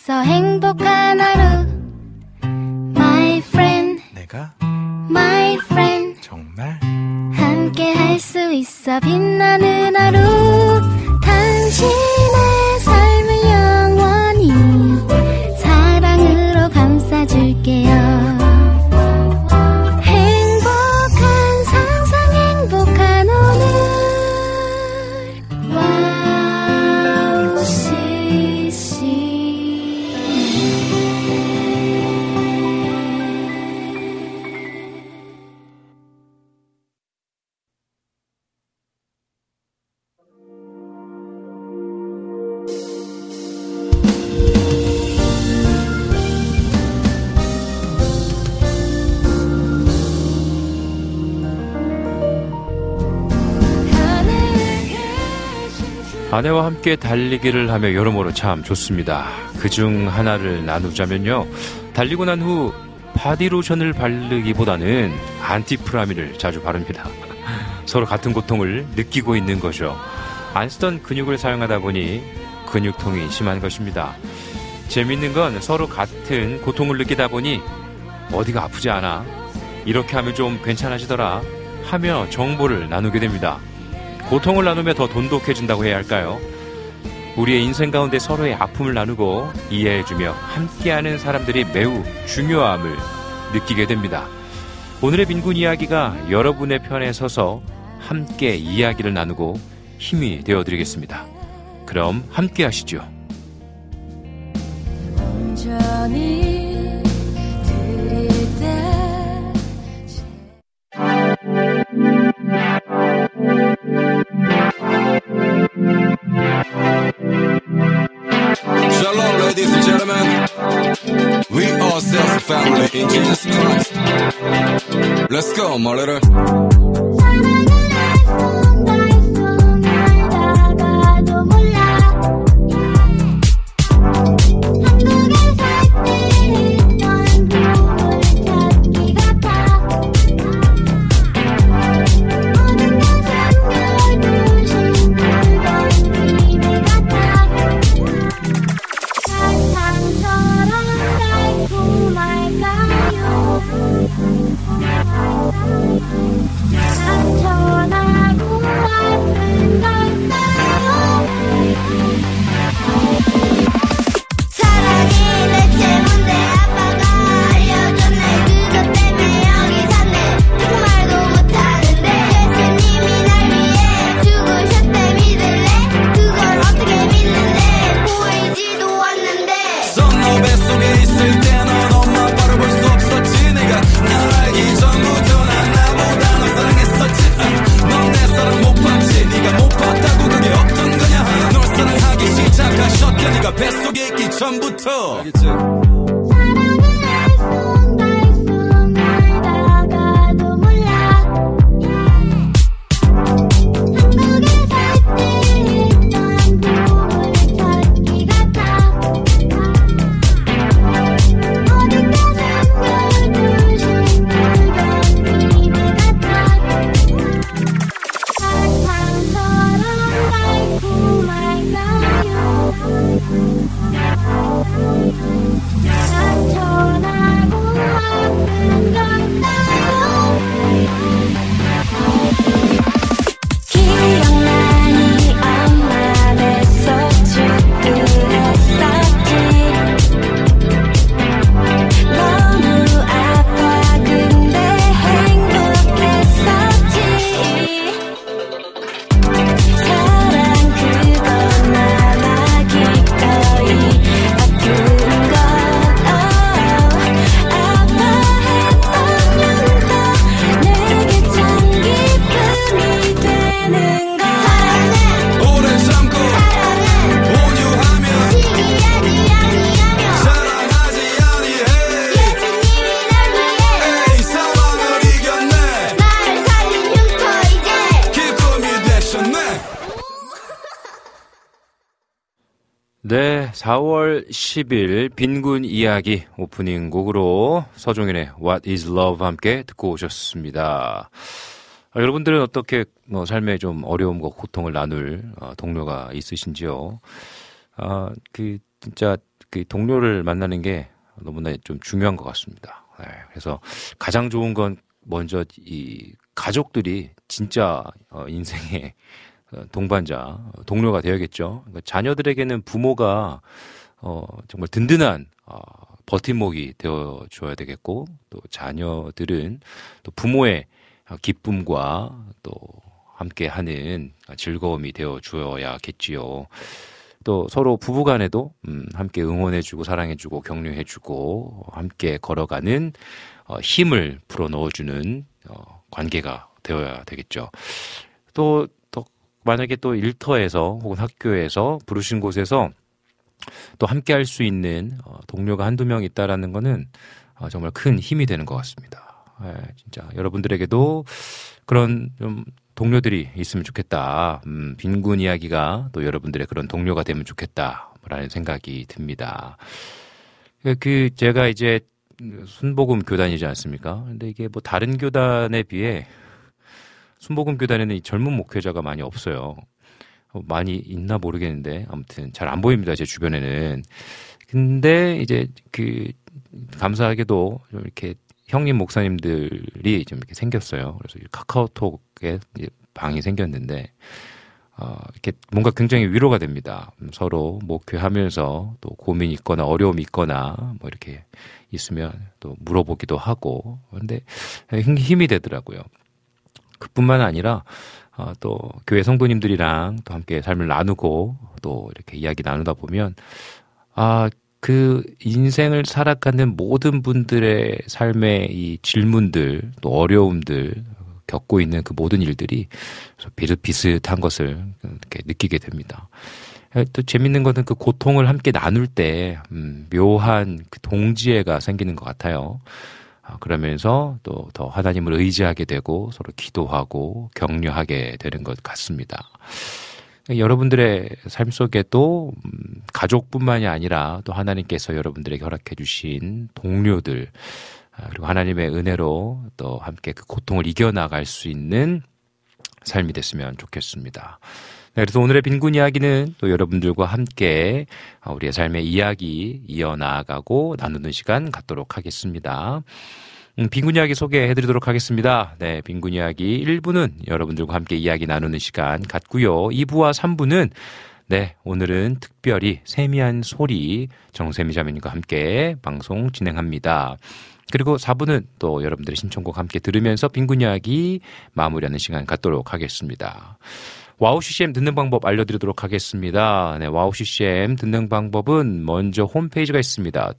있어 행복한 하루 My friend 내가 My friend 정말 함께 할 수 있어 빛나는 하루 당신의 삶을 영원히 사랑으로 감싸줄게요 아내와 함께 달리기를 하며 여러모로 참 좋습니다. 그중 하나를 나누자면요. 달리고 난 후 바디로션을 바르기보다는 안티프라민을 자주 바릅니다. 서로 같은 고통을 느끼고 있는 거죠. 안 쓰던 근육을 사용하다 보니 근육통이 심한 것입니다. 재밌는 건 서로 같은 고통을 느끼다 보니 어디가 아프지 않아? 이렇게 하면 좀 괜찮아지더라 하며 정보를 나누게 됩니다. 고통을 나누며 더 돈독해진다고 해야 할까요? 우리의 인생 가운데 서로의 아픔을 나누고 이해해주며 함께하는 사람들이 매우 중요함을 느끼게 됩니다. 오늘의 빈군 이야기가 여러분의 편에 서서 함께 이야기를 나누고 힘이 되어드리겠습니다. 그럼 함께 하시죠. 온전히 드릴 때 Shalom, ladies and gentlemen. We all serve family in Jesus Christ. Let's go, my little. 뱃속에 있기 전부터 알겠지? 네, 4월 10일 빈군 이야기 오프닝 곡으로 서종현의 What is Love 함께 듣고 오셨습니다. 여러분들은 어떻게 삶에 좀 어려움과 고통을 나눌 동료가 있으신지요? 진짜 그 동료를 만나는 게 너무나 좀 중요한 것 같습니다. 네, 그래서 가장 좋은 건 먼저 이 가족들이 진짜 인생의 동반자, 동료가 되어야겠죠. 그러니까 자녀들에게는 부모가 정말 든든한 버팀목이 되어줘야 되겠고, 또 자녀들은 또 부모의 기쁨과 또 함께하는 즐거움이 되어주어야겠지요. 또 서로 부부간에도 함께 응원해주고 사랑해주고 격려해주고 함께 걸어가는 힘을 불어넣어주는 관계가 되어야 되겠죠. 또 만약에 또 일터에서 혹은 학교에서 부르신 곳에서 또 함께 할 수 있는 동료가 한두 명 있다라는 거는 정말 큰 힘이 되는 것 같습니다. 진짜 여러분들에게도 그런 좀 동료들이 있으면 좋겠다. 빈군 이야기가 또 여러분들의 그런 동료가 되면 좋겠다라는 생각이 듭니다. 제가 이제 순복음 교단이지 않습니까? 근데 이게 뭐 다른 교단에 비해 순복음 교단에는 이 젊은 목회자가 많이 없어요. 많이 있나 모르겠는데 아무튼 잘 안 보입니다, 제 주변에는. 근데 이제 감사하게도 좀 이렇게 형님 목사님들이 좀 이렇게 생겼어요. 그래서 카카오톡에 방이 생겼는데 이렇게 뭔가 굉장히 위로가 됩니다. 서로 목회하면서 또 고민이 있거나 어려움이 있거나 뭐 이렇게 있으면 또 물어보기도 하고, 그런데 힘이 되더라고요. 그뿐만 아니라 또 교회 성도님들이랑 또 함께 삶을 나누고 또 이렇게 이야기 나누다 보면 그 인생을 살아가는 모든 분들의 삶의 이 질문들 또 어려움들 겪고 있는 그 모든 일들이 비슷비슷한 것을 이렇게 느끼게 됩니다. 또 재밌는 것은 그 고통을 함께 나눌 때 묘한 그 동지애가 생기는 것 같아요. 그러면서 또 더 하나님을 의지하게 되고 서로 기도하고 격려하게 되는 것 같습니다. 여러분들의 삶 속에도 가족뿐만이 아니라 또 하나님께서 여러분들에게 허락해 주신 동료들, 그리고 하나님의 은혜로 또 함께 그 고통을 이겨나갈 수 있는 삶이 됐으면 좋겠습니다. 네, 그래서 오늘의 빈군 이야기는 또 여러분들과 함께 우리의 삶의 이야기 이어나가고 나누는 시간 갖도록 하겠습니다. 빈군 이야기 소개해드리도록 하겠습니다. 네, 빈군 이야기 1부는 여러분들과 함께 이야기 나누는 시간 갖고요. 2부와 3부는 네, 오늘은 특별히 세미한 소리 정세미 자매님과 함께 방송 진행합니다. 그리고 4부는 또 여러분들의 신청곡 함께 들으면서 빈군 이야기 마무리하는 시간 갖도록 하겠습니다. 와우 CCM 듣는 방법 알려드리도록 하겠습니다. 네, 와우 CCM 듣는 방법은 먼저 홈페이지가 있습니다.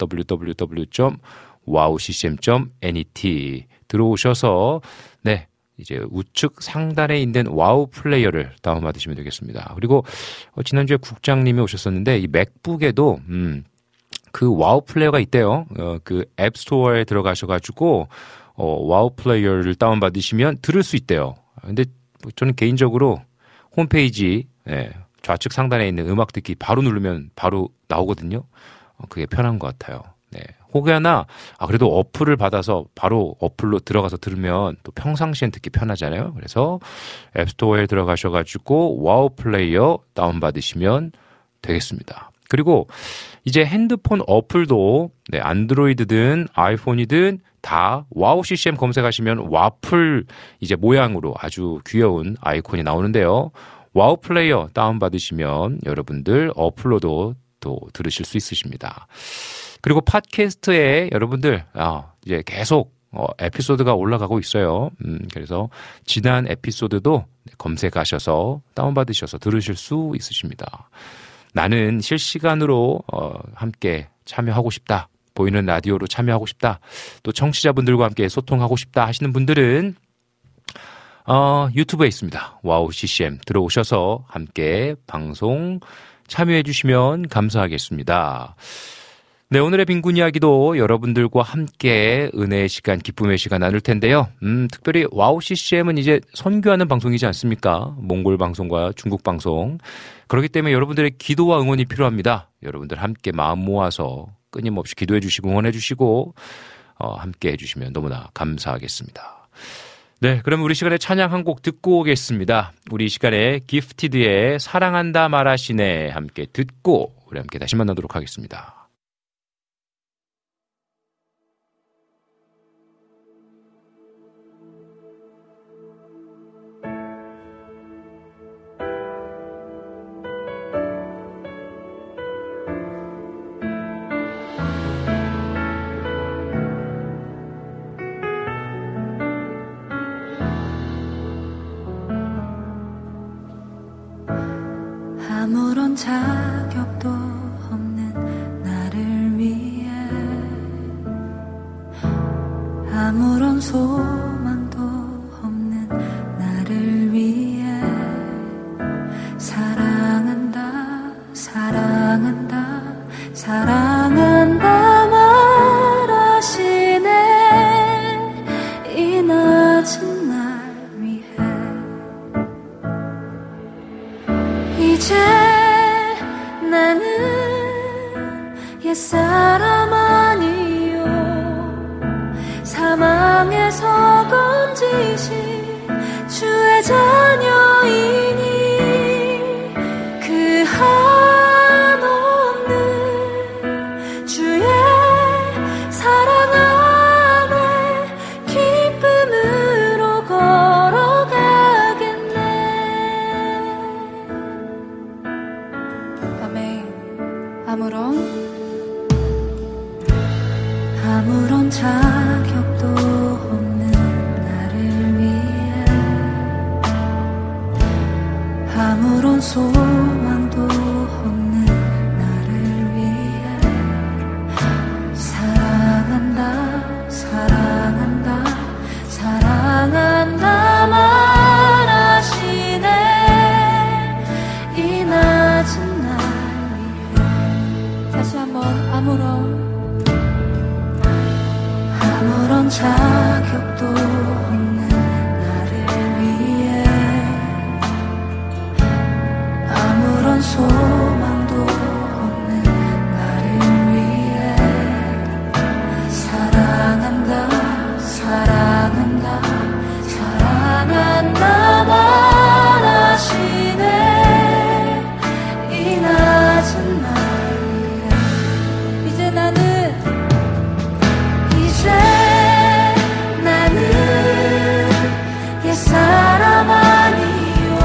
www.wowccm.net 들어오셔서 네, 이제 우측 상단에 있는 와우 플레이어를 다운받으시면 되겠습니다. 그리고 지난주에 국장님이 오셨었는데 이 맥북에도 그 와우 플레이어가 있대요. 그 앱스토어에 들어가셔가지고 와우 플레이어를 다운받으시면 들을 수 있대요. 근데 저는 개인적으로 홈페이지 좌측 상단에 있는 음악 듣기 바로 누르면 바로 나오거든요. 그게 편한 것 같아요. 네. 혹여나 그래도 어플을 받아서 바로 어플로 들어가서 들으면 또 평상시엔 듣기 편하잖아요. 그래서 앱스토어에 들어가셔가지고 와우 플레이어 다운받으시면 되겠습니다. 그리고 이제 핸드폰 어플도 네, 안드로이드든 아이폰이든 다 와우 CCM 검색하시면 와플 이제 모양으로 아주 귀여운 아이콘이 나오는데요. 와우 플레이어 다운받으시면 여러분들 어플로도 또 들으실 수 있으십니다. 그리고 팟캐스트에 여러분들 이제 계속 에피소드가 올라가고 있어요. 그래서 지난 에피소드도 검색하셔서 다운받으셔서 들으실 수 있으십니다. 나는 실시간으로 함께 참여하고 싶다. 보이는 라디오로 참여하고 싶다. 또 청취자분들과 함께 소통하고 싶다 하시는 분들은 유튜브에 있습니다. 와우 CCM 들어오셔서 함께 방송 참여해 주시면 감사하겠습니다. 네, 오늘의 빈군 이야기도 여러분들과 함께 은혜의 시간, 기쁨의 시간 나눌 텐데요. 특별히 와우 CCM은 이제 선교하는 방송이지 않습니까? 몽골 방송과 중국 방송. 그렇기 때문에 여러분들의 기도와 응원이 필요합니다. 여러분들 함께 마음 모아서 끊임없이 기도해 주시고 응원해 주시고 함께 해 주시면 너무나 감사하겠습니다. 네, 그럼 우리 시간에 찬양 한 곡 듣고 오겠습니다. 우리 시간에 기프티드의 사랑한다 말하시네 함께 듣고 우리 함께 다시 만나도록 하겠습니다. 아무런 자격도 없는 나를 위해 아무런 소망도 없는 나를 위해 사랑한다 사랑한다 사랑한다 말하시네 이 낮은 날 위해 이제 나는 옛사람 아니요 사망에서 건지신 주의 자녀이니 그 한없는 주의 사랑 안에 기쁨으로 걸어가겠네. 아멘. 아무런 자격도 없는 나를 위해 아무런 소망도 없는 나를 위해 사랑한다 사랑한다 사랑한다 말하시네 이 낮은 날 위해 다시 한번 아무런 자격도 없는 나를 위해 아무런 소망도 없는 나를 위해 사랑한다 사랑한다 사랑한다 말하시네 이 낮은 날 위해 이제 나는 옛사람 아니요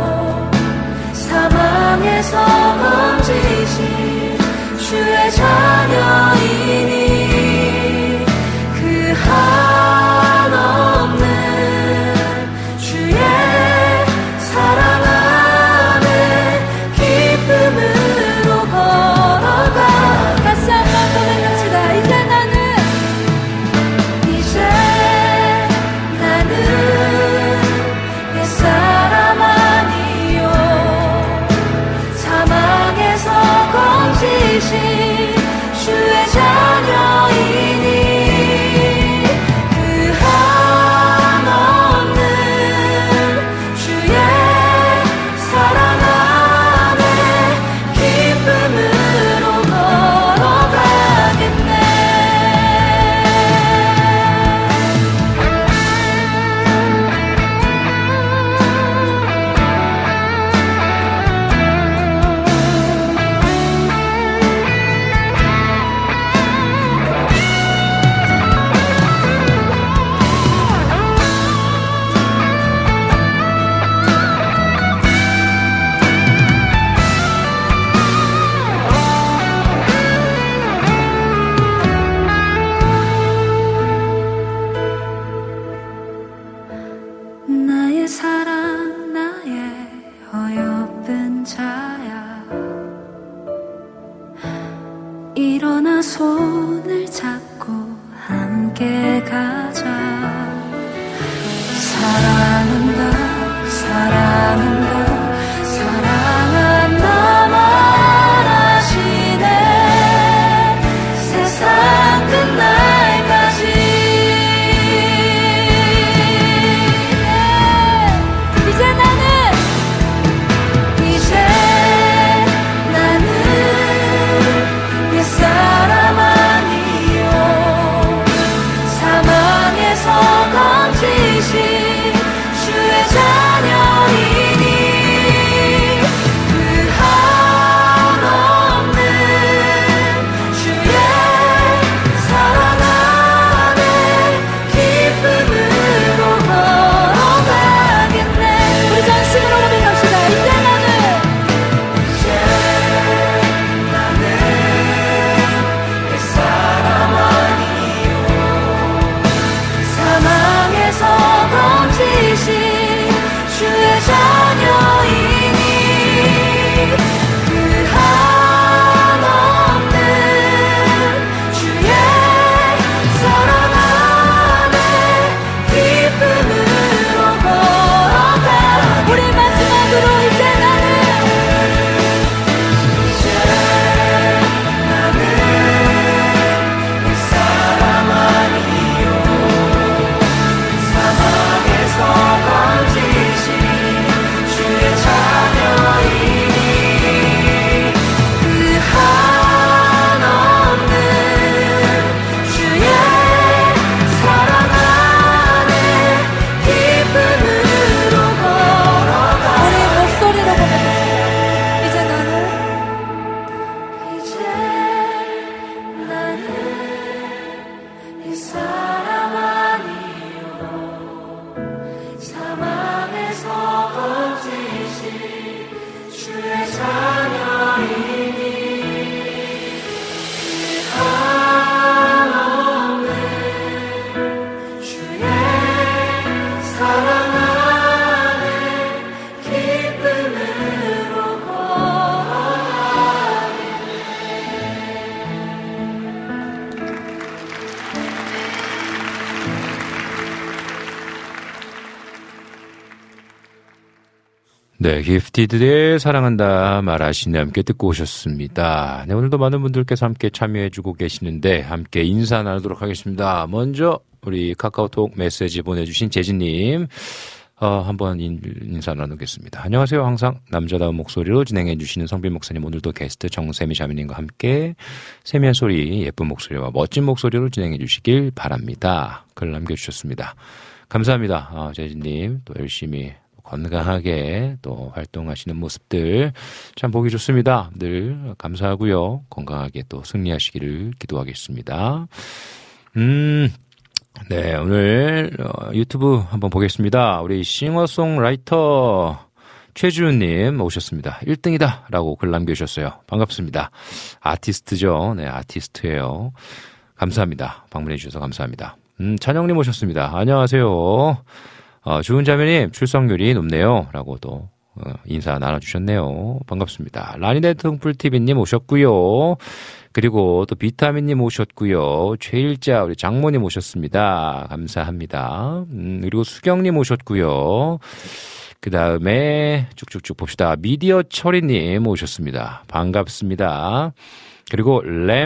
사망에서 건지신 주의 자녀이니 그 한없는 주의 사랑 안에 기쁨으로 걸어가 다시 한번 고백합시다. 이제 나는 옛사람 아니요 사망에서 건지신 주의 자녀이니 그 한없는 주의 사랑 안에 기쁨으로 걸어가겠네. 나의 사랑 나의 어여쁜 자야 일어나 손을 잡고 함께 가자 사랑한다 사랑한다 사랑한다 말하시네 세상 끝날까지 옛사람 아니요 사망에서 건지신 주의 자녀이니 그 한없는 주의 사랑 안에 기쁨으로 걸어가겠네. 우리 전심으로 고백합시다. 이제 나는 옛사람 아니요 사망에서 건지신 주의 자녀이니 그 네, 기프티드의 사랑한다 말하시네 함께 듣고 오셨습니다. 네, 오늘도 많은 분들께서 함께 참여해주고 계시는데 함께 인사 나누도록 하겠습니다. 먼저 우리 카카오톡 메시지 보내주신 재진님 한번 인사 나누겠습니다. 안녕하세요. 항상 남자다운 목소리로 진행해주시는 성빈 목사님, 오늘도 게스트 정세미 자매님과 함께 세미한 소리, 예쁜 목소리와 멋진 목소리로 진행해주시길 바랍니다. 글 남겨주셨습니다. 감사합니다. 재진님 또 열심히 건강하게 또 활동하시는 모습들 참 보기 좋습니다. 늘 감사하고요. 건강하게 또 승리하시기를 기도하겠습니다. 네, 오늘 유튜브 한번 보겠습니다. 우리 싱어송라이터 최주윤님 오셨습니다. 1등이다 라고 글 남겨주셨어요. 반갑습니다. 아티스트죠. 네, 아티스트예요. 감사합니다. 방문해 주셔서 감사합니다. 찬영님 오셨습니다. 안녕하세요. 주은 자매님 출석률이 높네요 라고 또 인사 나눠주셨네요. 반갑습니다. 라니네트 흥풀TV님 오셨고요. 그리고 또 비타민님 오셨고요. 최일자 우리 장모님 오셨습니다. 감사합니다. 그리고 수경님 오셨고요. 그 다음에 쭉쭉쭉 봅시다. 미디어 철이님 오셨습니다. 반갑습니다. 그리고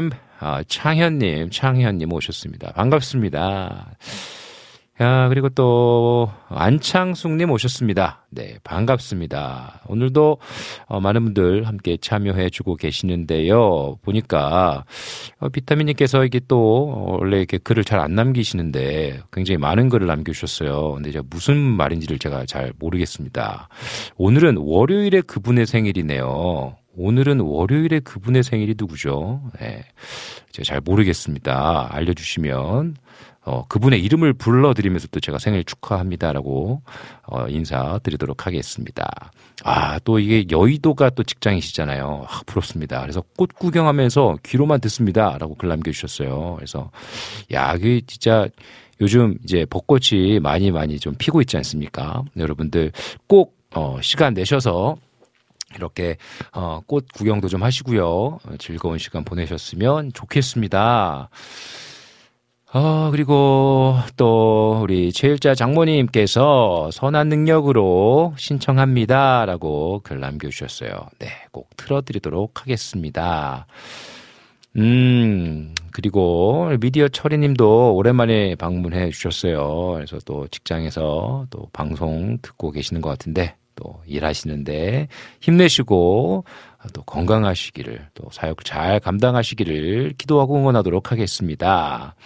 창현님 오셨습니다. 반갑습니다. 그리고 또 안창숙님 오셨습니다. 네, 반갑습니다. 오늘도 많은 분들 함께 참여해주고 계시는데요. 보니까 비타민님께서 이게 또 원래 이렇게 글을 잘 안 남기시는데 굉장히 많은 글을 남겨주셨어요. 근데 제가 무슨 말인지를 제가 잘 모르겠습니다. 오늘은 월요일에 그분의 생일이네요. 오늘은 월요일에 그분의 생일이 누구죠? 네, 제가 잘 모르겠습니다. 알려주시면 그분의 이름을 불러드리면서 또 제가 생일 축하합니다라고 인사드리도록 하겠습니다. 또 이게 여의도가 또 직장이시잖아요. 부럽습니다. 그래서 꽃 구경하면서 귀로만 듣습니다라고 글 남겨주셨어요. 그래서 그게 진짜 요즘 이제 벚꽃이 많이 좀 피고 있지 않습니까? 여러분들 꼭 시간 내셔서 이렇게 꽃 구경도 좀 하시고요. 즐거운 시간 보내셨으면 좋겠습니다. 그리고 또 우리 최일자 장모님께서 선한 능력으로 신청합니다라고 글 남겨주셨어요. 네, 꼭 틀어드리도록 하겠습니다. 그리고 미디어 철이님도 오랜만에 방문해 주셨어요. 그래서 또 직장에서 또 방송 듣고 계시는 것 같은데 또 일하시는데 힘내시고 또 건강하시기를 또 사역 잘 감당하시기를 기도하고 응원하도록 하겠습니다.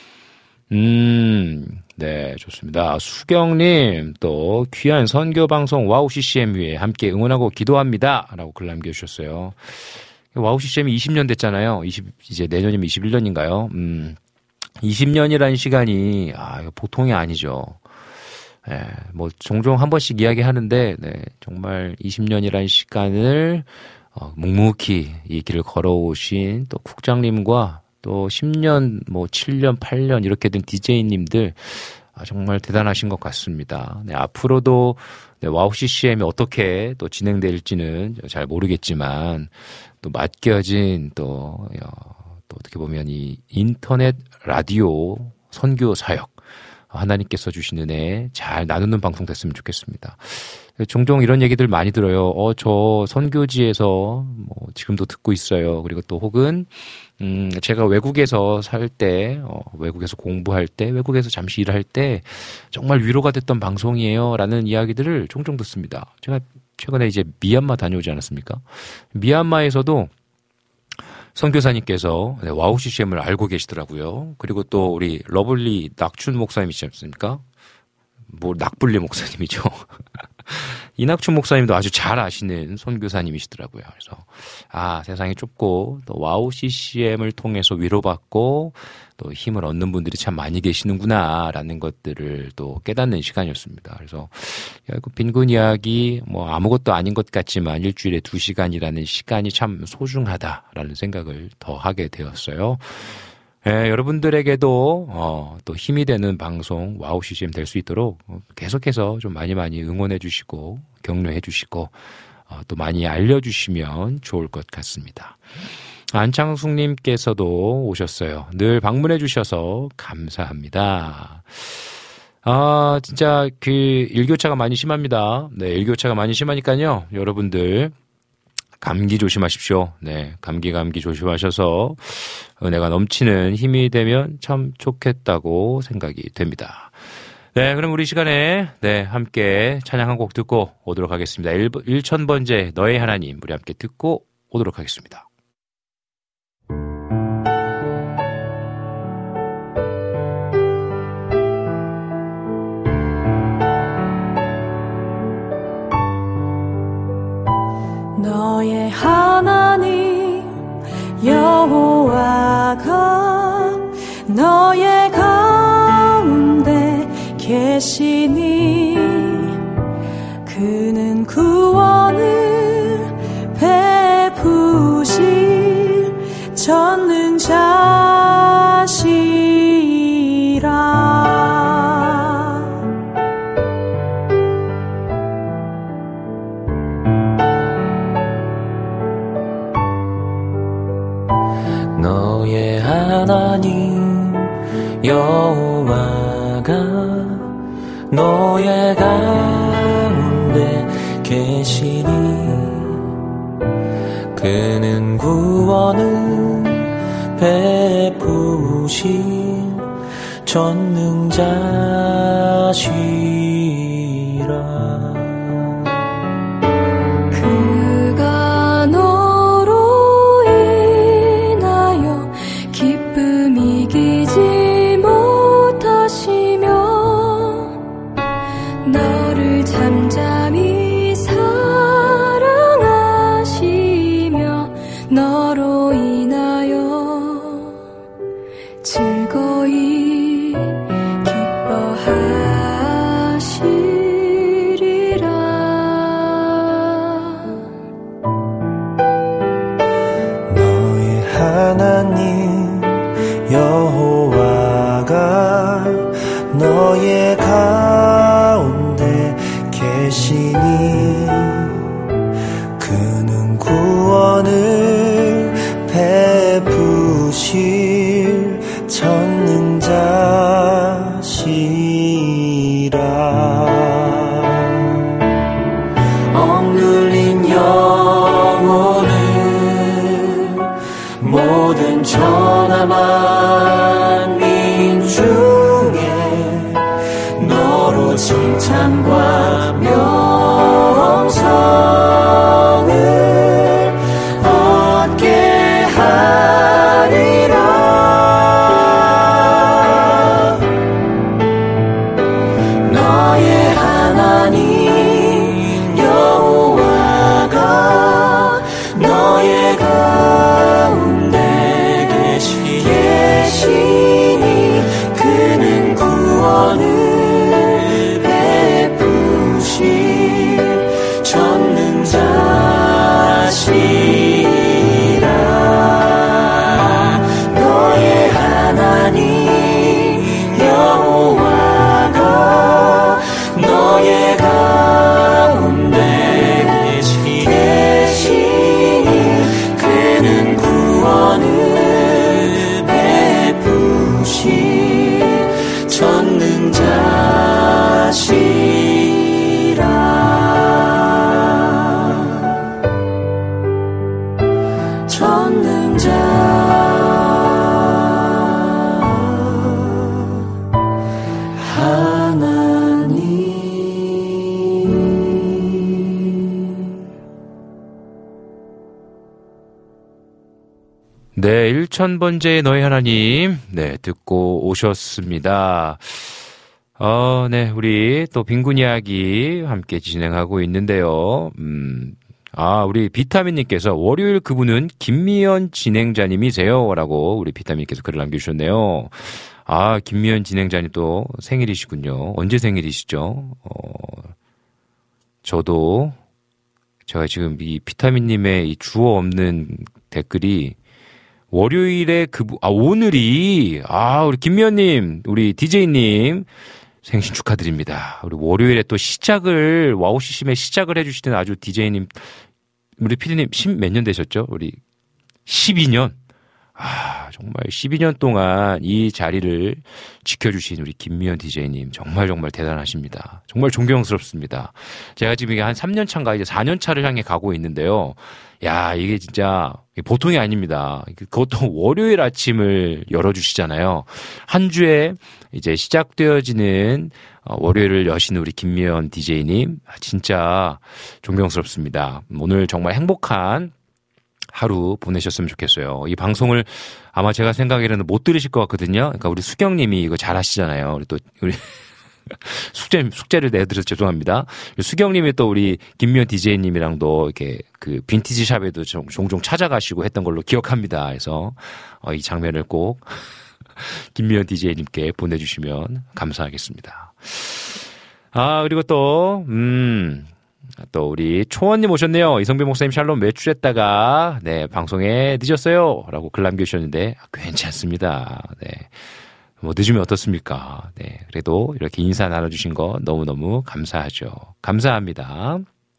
네, 좋습니다. 수경님, 또, 귀한 선교방송 와우 CCM 위에 함께 응원하고 기도합니다. 라고 글 남겨주셨어요. 와우 CCM이 20년 됐잖아요. 이제 내년이면 21년인가요? 20년이라는 시간이, 이거 보통이 아니죠. 네, 뭐, 종종 한 번씩 이야기 하는데, 네, 정말 20년이라는 시간을, 묵묵히 이 길을 걸어오신 또 국장님과 또 10년, 7년, 8년 이렇게 된 DJ님들 정말 대단하신 것 같습니다. 네, 앞으로도 와우 CCM이 어떻게 또 진행될지는 잘 모르겠지만 또 맡겨진 또 어떻게 보면 이 인터넷 라디오 선교 사역 하나님께서 주시는 애 잘 나누는 방송 됐으면 좋겠습니다. 종종 이런 얘기들 많이 들어요. 저 선교지에서 지금도 듣고 있어요. 그리고 또 혹은 제가 외국에서 살 때, 외국에서 공부할 때, 외국에서 잠시 일할 때 정말 위로가 됐던 방송이에요. 라는 이야기들을 종종 듣습니다. 제가 최근에 이제 미얀마 다녀오지 않았습니까? 미얀마에서도 선교사님께서 와우 CCM을 알고 계시더라고요. 그리고 또 우리 러블리 낙춘 목사님이시지 않습니까? 낙불리 목사님이죠. 이낙춘 목사님도 아주 잘 아시는 선교사님이시더라고요. 그래서 세상이 좁고 또 와우 CCM을 통해서 위로받고 또 힘을 얻는 분들이 참 많이 계시는구나라는 것들을 또 깨닫는 시간이었습니다. 그래서 그 빈곤 이야기 아무것도 아닌 것 같지만 일주일에 2시간이라는 시간이 참 소중하다라는 생각을 더 하게 되었어요. 여러분들에게도 또 힘이 되는 방송 와우 CCM 될 수 있도록 계속해서 좀 많이 응원해 주시고 격려해 주시고 또 많이 알려주시면 좋을 것 같습니다. 안창숙님께서도 오셨어요. 늘 방문해 주셔서 감사합니다. 진짜 일교차가 많이 심합니다. 네, 일교차가 많이 심하니까요. 여러분들 감기 조심하십시오. 네, 감기 조심하셔서 은혜가 넘치는 힘이 되면 참 좋겠다고 생각이 됩니다. 네, 그럼 우리 시간에 함께 찬양 한 곡 듣고 오도록 하겠습니다. 1000번째 너의 하나님 우리 함께 듣고 오도록 하겠습니다. 너의 하나님 여호와가 너의 가운데 계시니 그는 구원을 베푸실 전능자시라. 너의 하나님 여호와가 너의 가운데 계시니 그는 구원을 베푸실 전능자시라. 잠잠히 사랑하시며 너로 인하여 즐거이 기뻐하시리라. 너의 하나님 여호와가 너의 가운데 계시니 그는 구원을 베푸실 전능자시라. 억눌린 영혼을 모든 천하 만민 중에 너로 칭찬과 명성을 얻게 하리라. 너의 하나님 여호와가 너의 가운데 계시니 그는 구원을 전능자시라. 너의 하나님 여호와가 너의 가운데 계시니 그는 구원을 베푸실 전능자시라. 네, 1000번째 너의 하나님, 듣고 오셨습니다. 네, 우리 또 빈곤 이야기 함께 진행하고 있는데요. 우리 비타민님께서 월요일 그분은 김미연 진행자님이세요? 라고 우리 비타민님께서 글을 남겨주셨네요. 김미연 진행자님 또 생일이시군요. 언제 생일이시죠? 제가 지금 이 비타민님의 이 주어 없는 댓글이 월요일에 오늘이, 우리 김미연님, 우리 DJ님, 생신 축하드립니다. 우리 월요일에 또 와우 CCM의 시작을 해주시는 아주 DJ님, 우리 PD님 몇 년 되셨죠? 우리 12년. 정말 12년 동안 이 자리를 지켜주신 우리 김미연 DJ님 정말 대단하십니다. 정말 존경스럽습니다. 제가 지금 이게 한 3년 차인가 이제 4년 차를 향해 가고 있는데요. 야, 이게 진짜 보통이 아닙니다. 그것도 월요일 아침을 열어주시잖아요. 한 주에 이제 시작되어지는 월요일을 여신 우리 김미연 DJ님 진짜 존경스럽습니다. 오늘 정말 행복한 하루 보내셨으면 좋겠어요. 이 방송을 아마 제가 생각에는 못 들으실 것 같거든요. 그러니까 우리 수경님이 이거 잘 하시잖아요. 우리 숙제를 내드려서 죄송합니다. 수경님이 또 우리 김미연 DJ님이랑도 이렇게 그 빈티지 샵에도 종종 찾아가시고 했던 걸로 기억합니다. 그래서 이 장면을 꼭 김미연 DJ님께 보내주시면 감사하겠습니다. 그리고 또 우리 초원님 오셨네요. 이성배 목사님 샬롬 외출했다가 방송에 늦었어요 라고 글 남겨주셨는데 괜찮습니다. 뭐 늦으면 어떻습니까? 그래도 이렇게 인사 나눠주신 거 너무너무 감사하죠. 감사합니다.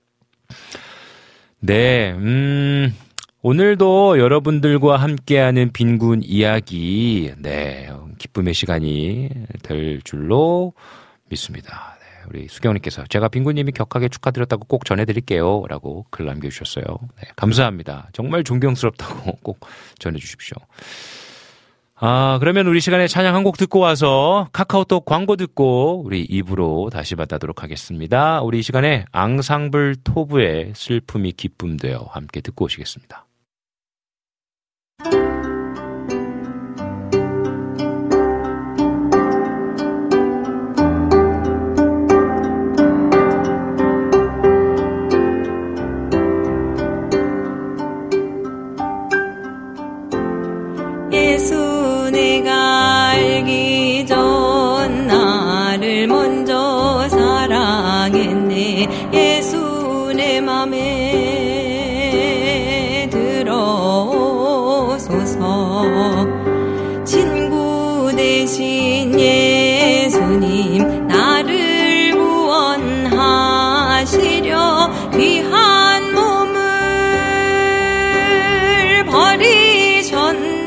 오늘도 여러분들과 함께하는 빈군 이야기 기쁨의 시간이 될 줄로 믿습니다. 우리 수경님께서 제가 빈군님이 격하게 축하드렸다고 꼭 전해드릴게요 라고 글 남겨주셨어요. 감사합니다. 정말 존경스럽다고 꼭 전해주십시오. 그러면 우리 시간에 찬양 한 곡 듣고 와서 카카오톡 광고 듣고 우리 2부로 다시 만나도록 하겠습니다. 우리 이 시간에 앙상블 토브의 슬픔이 기쁨 되어 함께 듣고 오시겠습니다. 예수 내가 알기 전 나를 먼저 사랑했네. 예수 내 맘에 들어오소서. 친구 대신 예수님 나를 구원하시려 귀한 몸을 버리셨네.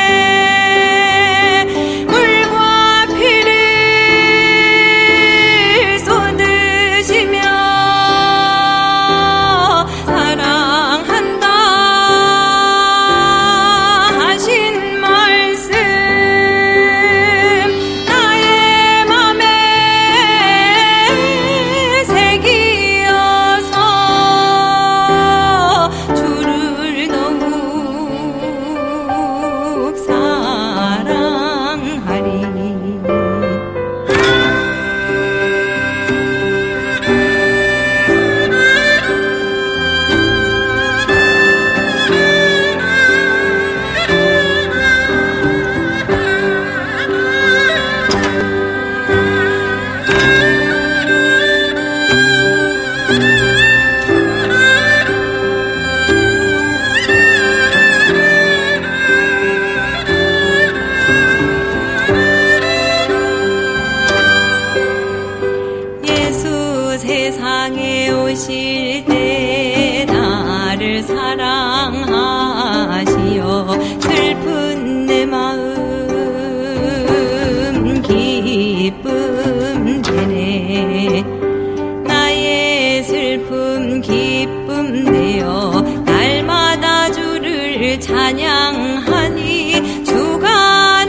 찬양하니 주가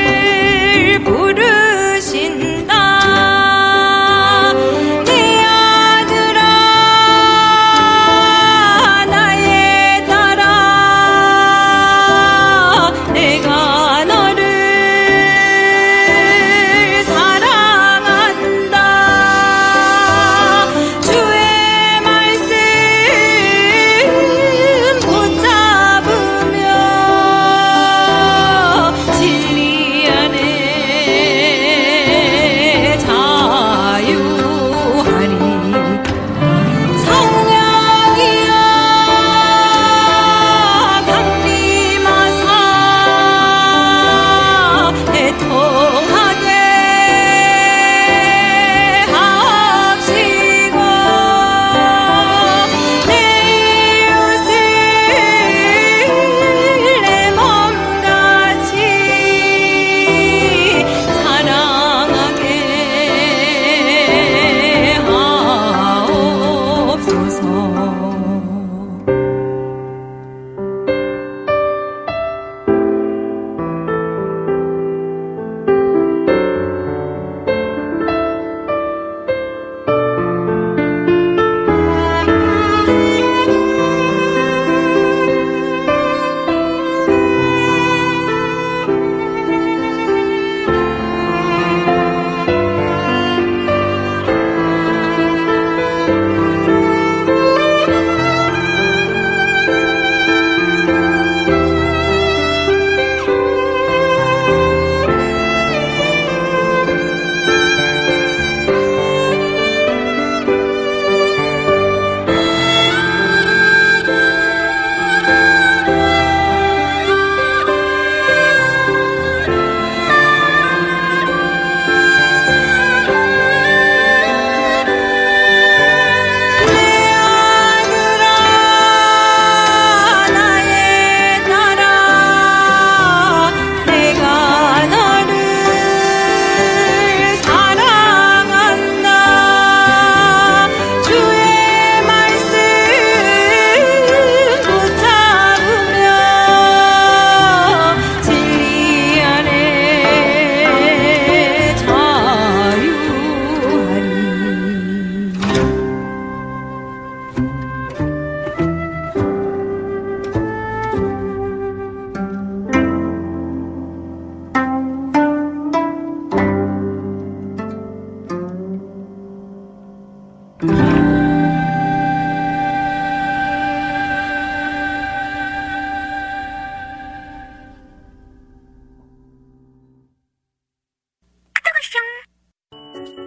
나를 부르신다. 내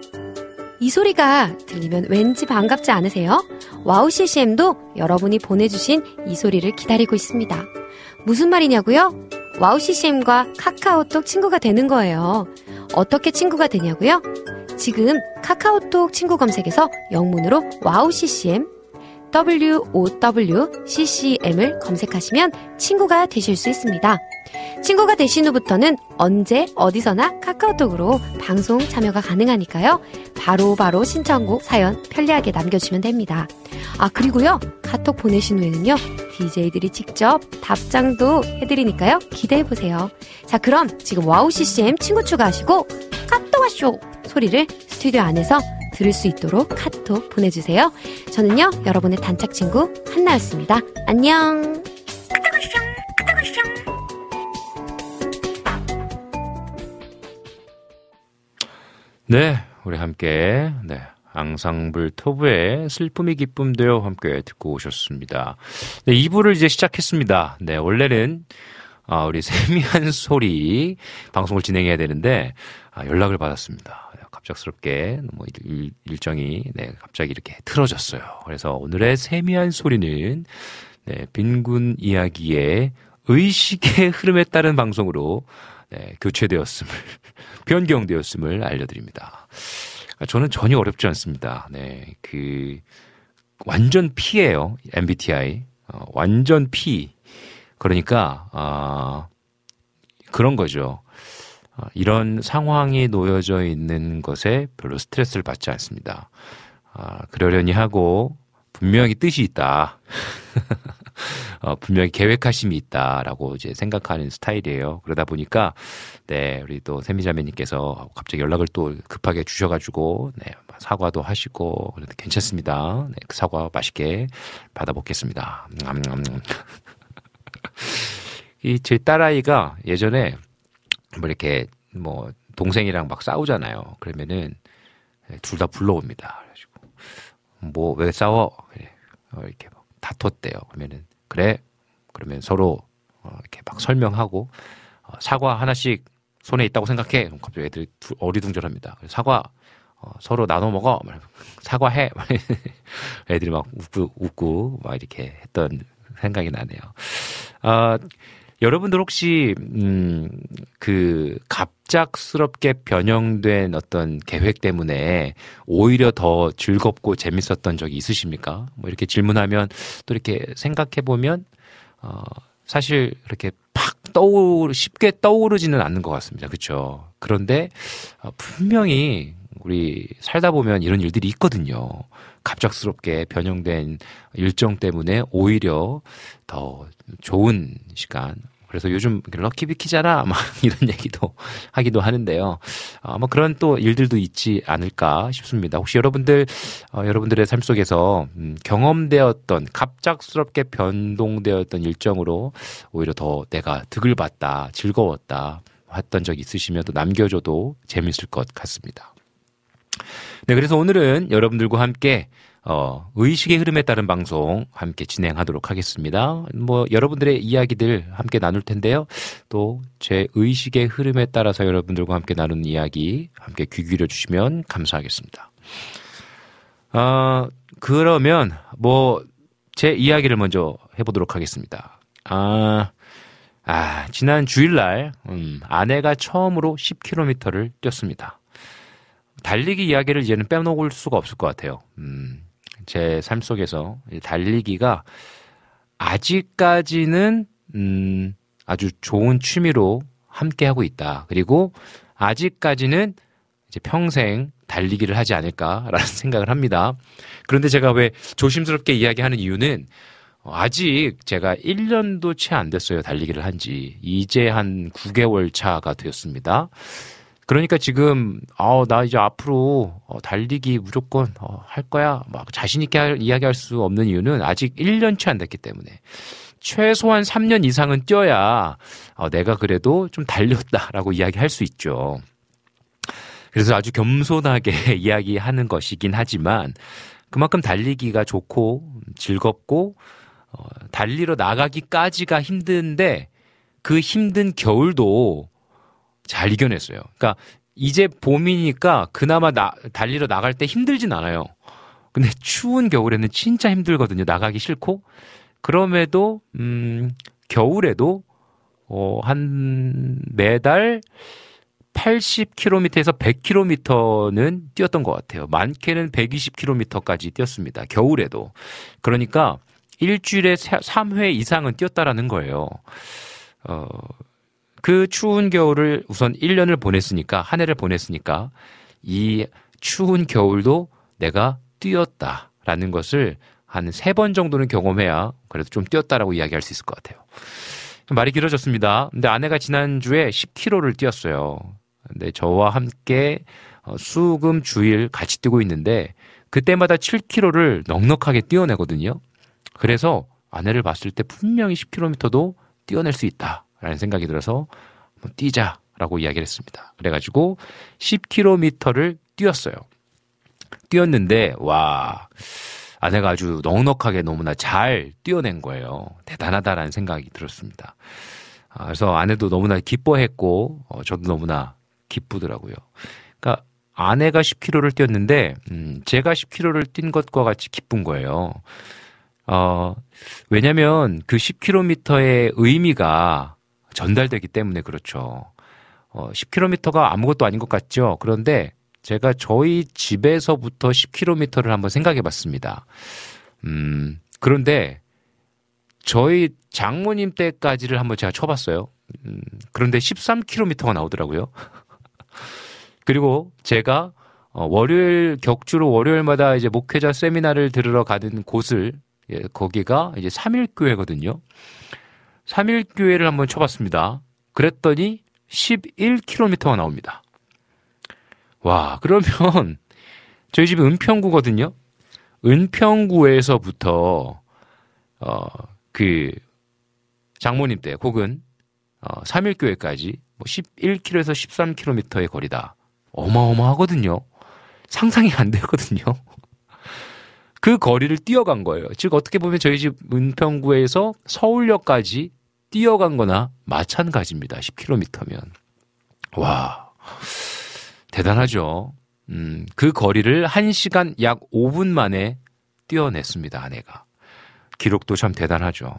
이 소리가 들리면 왠지 반갑지 않으세요? 와우 CCM도 여러분이 보내주신 이 소리를 기다리고 있습니다. 무슨 말이냐고요? 와우 CCM과 카카오톡 친구가 되는 거예요. 어떻게 친구가 되냐고요? 지금 카카오톡 친구 검색에서 영문으로 와우 CCM WOWCCM을 검색하시면 친구가 되실 수 있습니다. 친구가 되신 후부터는 언제 어디서나 카카오톡으로 방송 참여가 가능하니까요. 바로 신청곡 사연 편리하게 남겨주시면 됩니다. 아, 그리고요, 카톡 보내신 후에는요, DJ들이 직접 답장도 해드리니까요, 기대해보세요. 자, 그럼 지금 와우 CCM 친구 추가하시고 카톡 와쇼 소리를 스튜디오 안에서 들을 수 있도록 카톡 보내주세요. 저는요, 여러분의 단짝 친구 한나였습니다. 안녕. 네, 우리 함께 앙상블 토브의 슬픔이 기쁨 되어 함께 듣고 오셨습니다. 네, 2부를 이제 시작했습니다. 네, 원래는 우리 세미한 소리 방송을 진행해야 되는데 연락을 받았습니다. 갑작스럽게 뭐 일정이 갑자기 이렇게 틀어졌어요. 그래서 오늘의 세미한 소리는 빈군 이야기의 의식의 흐름에 따른 방송으로 교체되었음을 변경되었음을 알려드립니다. 저는 전혀 어렵지 않습니다. 완전 P예요. MBTI 완전 P. 그러니까 그런 거죠. 이런 상황이 놓여져 있는 것에 별로 스트레스를 받지 않습니다. 그러려니 하고 분명히 뜻이 있다. 분명히 계획하심이 있다라고 이제 생각하는 스타일이에요. 그러다 보니까 우리 또 세미자매님께서 갑자기 연락을 또 급하게 주셔가지고 사과도 하시고 그런데 괜찮습니다. 그 사과 맛있게 받아먹겠습니다. 제 딸아이가 예전에 이렇게 동생이랑 막 싸우잖아요. 그러면은 둘 다 불러옵니다. 그래가지고 왜 싸워? 이렇게 막 다퉜대요. 그러면 서로 이렇게 막 설명하고 사과 하나씩 손에 있다고 생각해. 그럼 갑자기 애들이 어리둥절합니다. 사과 서로 나눠 먹어. 사과해. 애들이 막 웃고 막 이렇게 했던 생각이 나네요. 여러분들 혹시 갑작스럽게 변형된 어떤 계획 때문에 오히려 더 즐겁고 재밌었던 적이 있으십니까? 이렇게 질문하면 또 이렇게 생각해 보면 사실 이렇게 쉽게 떠오르지는 않는 것 같습니다. 그렇죠? 그런데 분명히 우리 살다 보면 이런 일들이 있거든요. 갑작스럽게 변형된 일정 때문에 오히려 더 좋은 시간. 그래서 요즘 럭키비키잖아 막 이런 얘기도 하기도 하는데요. 뭐 그런 또 일들도 있지 않을까 싶습니다. 혹시 여러분들의 삶 속에서 경험되었던 갑작스럽게 변동되었던 일정으로 오히려 더 내가 득을 봤다, 즐거웠다 했던 적 있으시면 또 남겨줘도 재밌을 것 같습니다. 네, 그래서 오늘은 여러분들과 함께 의식의 흐름에 따른 방송 함께 진행하도록 하겠습니다. 여러분들의 이야기들 함께 나눌 텐데요. 또 제 의식의 흐름에 따라서 여러분들과 함께 나누는 이야기 함께 귀 기울여 주시면 감사하겠습니다. 그러면 제 이야기를 먼저 해보도록 하겠습니다. 지난 주일날 아내가 처음으로 10km를 뛰었습니다. 달리기 이야기를 이제는 빼놓을 수가 없을 것 같아요. 제 삶 속에서 달리기가 아직까지는 아주 좋은 취미로 함께하고 있다. 그리고 아직까지는 이제 평생 달리기를 하지 않을까라는 생각을 합니다. 그런데 제가 왜 조심스럽게 이야기하는 이유는 아직 제가 1년도 채 안 됐어요. 달리기를 한 지. 이제 한 9개월 차가 되었습니다. 그러니까 지금 나 이제 앞으로 달리기 무조건 할 거야 막 자신 있게 이야기할 수 없는 이유는 아직 1년치 안 됐기 때문에 최소한 3년 이상은 뛰어야 내가 그래도 좀 달렸다라고 이야기할 수 있죠. 그래서 아주 겸손하게 이야기하는 것이긴 하지만 그만큼 달리기가 좋고 즐겁고 달리러 나가기까지가 힘든데 그 힘든 겨울도 잘 이겨냈어요. 그러니까 이제 봄이니까 그나마 달리러 나갈 때 힘들진 않아요. 근데 추운 겨울에는 진짜 힘들거든요. 나가기 싫고. 그럼에도 겨울에도 한 매달 80km에서 100km는 뛰었던 것 같아요. 많게는 120km까지 뛰었습니다. 겨울에도. 그러니까 일주일에 3회 이상은 뛰었다라는 거예요. 그 추운 겨울을 우선 1년을 보냈으니까, 한 해를 보냈으니까 이 추운 겨울도 내가 뛰었다라는 것을 한 3번 정도는 경험해야 그래도 좀 뛰었다라고 이야기할 수 있을 것 같아요. 말이 길어졌습니다. 근데 아내가 지난주에 10km를 뛰었어요. 근데 저와 함께 수금 주일 같이 뛰고 있는데 그때마다 7km를 넉넉하게 뛰어내거든요. 그래서 아내를 봤을 때 분명히 10km도 뛰어낼 수 있다라는 생각이 들어서 한번 뛰자라고 이야기를 했습니다. 그래가지고 10km를 뛰었어요. 뛰었는데 와, 아내가 아주 넉넉하게 너무나 잘 뛰어낸 거예요. 대단하다라는 생각이 들었습니다. 그래서 아내도 너무나 기뻐했고 저도 너무나 기쁘더라고요. 그러니까 아내가 10km를 뛰었는데 제가 10km를 뛴 것과 같이 기쁜 거예요. 왜냐면 그 10km의 의미가 전달되기 때문에 그렇죠. 10km가 아무것도 아닌 것 같죠. 그런데 제가 저희 집에서부터 10km를 한번 생각해 봤습니다. 그런데 저희 장모님 때까지를 한번 제가 쳐봤어요. 그런데 13km가 나오더라고요. 그리고 제가 격주로 월요일마다 이제 목회자 세미나를 들으러 가는 곳을, 거기가 이제 3일교회거든요. 3일교회를 한번 쳐봤습니다. 그랬더니 11km가 나옵니다. 와, 그러면 저희 집이 은평구거든요. 은평구에서부터 그 장모님 댁 혹은 3일교회까지 뭐 11km에서 13km의 거리다. 어마어마하거든요. 상상이 안 되거든요. 그 거리를 뛰어간 거예요. 즉 어떻게 보면 저희 집 은평구에서 서울역까지 뛰어간 거나 마찬가지입니다. 10km면. 와, 대단하죠. 그 거리를 1시간 약 5분 만에 뛰어냈습니다. 아내가. 기록도 참 대단하죠.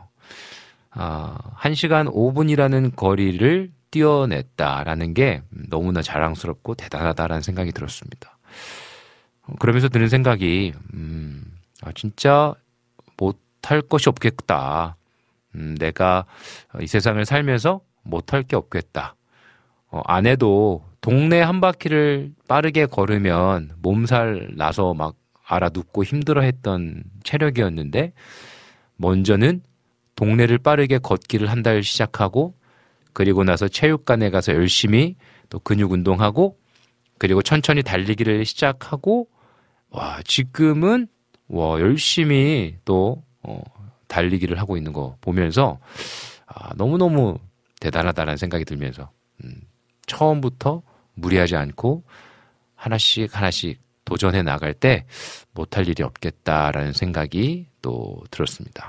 1시간 5분이라는 거리를 뛰어냈다라는 게 너무나 자랑스럽고 대단하다라는 생각이 들었습니다. 그러면서 드는 생각이 진짜 못할 것이 없겠다. 내가 이 세상을 살면서 못할 게 없겠다. 아내도 동네 한 바퀴를 빠르게 걸으면 몸살 나서 막 알아눕고 힘들어했던 체력이었는데 먼저는 동네를 빠르게 걷기를 한 달 시작하고 그리고 나서 체육관에 가서 열심히 또 근육 운동하고 그리고 천천히 달리기를 시작하고 와, 지금은 열심히 또 달리기를 하고 있는 거 보면서 너무너무 대단하다는 생각이 들면서 처음부터 무리하지 않고 하나씩 도전해 나갈 때 못할 일이 없겠다라는 생각이 또 들었습니다.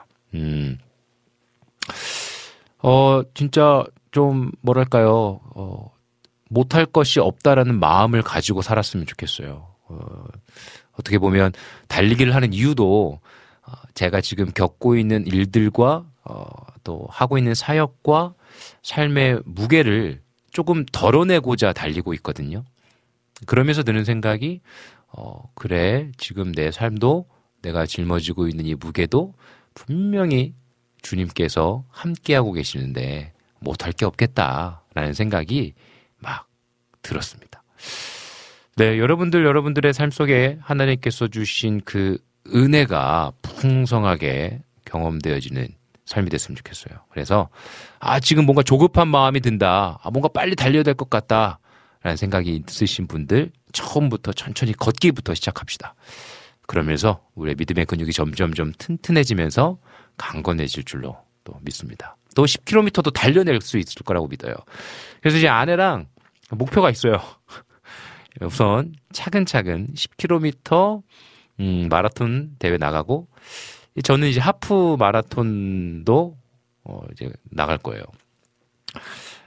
진짜 좀 뭐랄까요, 못할 것이 없다라는 마음을 가지고 살았으면 좋겠어요. 어떻게 보면 달리기를 하는 이유도 제가 지금 겪고 있는 일들과 또 하고 있는 사역과 삶의 무게를 조금 덜어내고자 달리고 있거든요. 그러면서 드는 생각이 그래, 지금 내 삶도 내가 짊어지고 있는 이 무게도 분명히 주님께서 함께하고 계시는데 못할 게 없겠다라는 생각이 막 들었습니다. 네, 여러분들의 삶 속에 하나님께서 주신 그 은혜가 풍성하게 경험되어지는 삶이 됐으면 좋겠어요. 그래서 지금 뭔가 조급한 마음이 든다. 뭔가 빨리 달려야 될 것 같다. 라는 생각이 있으신 분들 처음부터 천천히 걷기부터 시작합시다. 그러면서 우리의 믿음의 근육이 점점점 튼튼해지면서 강건해질 줄로 또 믿습니다. 또 10km도 달려낼 수 있을 거라고 믿어요. 그래서 이제 아내랑 목표가 있어요. 우선 차근차근 10km 마라톤 대회 나가고 저는 이제 하프 마라톤도 이제 나갈 거예요.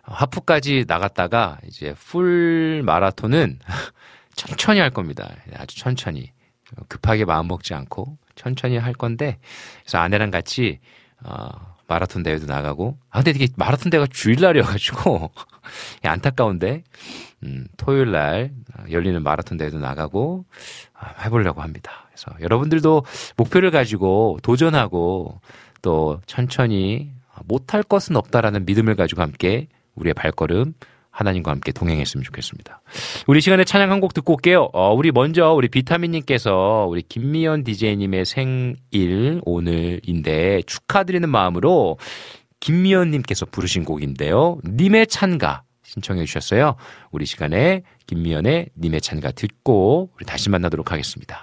하프까지 나갔다가 이제 풀 마라톤은 천천히 할 겁니다. 아주 천천히. 급하게 마음 먹지 않고 천천히 할 건데, 그래서 아내랑 같이 마라톤 대회도 나가고. 근데 이게 마라톤 대회가 주일날이어가지고 안타까운데 토요일 날 열리는 마라톤 대회도 나가고 해보려고 합니다. 그래서 여러분들도 목표를 가지고 도전하고 또 천천히 못할 것은 없다라는 믿음을 가지고 함께 우리의 발걸음 하나님과 함께 동행했으면 좋겠습니다. 우리 시간에 찬양 한 곡 듣고 올게요. 우리 먼저 우리 비타민님께서 우리 김미연 DJ님의 생일 오늘인데 축하드리는 마음으로 김미연님께서 부르신 곡인데요. 님의 찬가 신청해 주셨어요. 우리 시간에 김미연의 님의 찬가 듣고 우리 다시 만나도록 하겠습니다.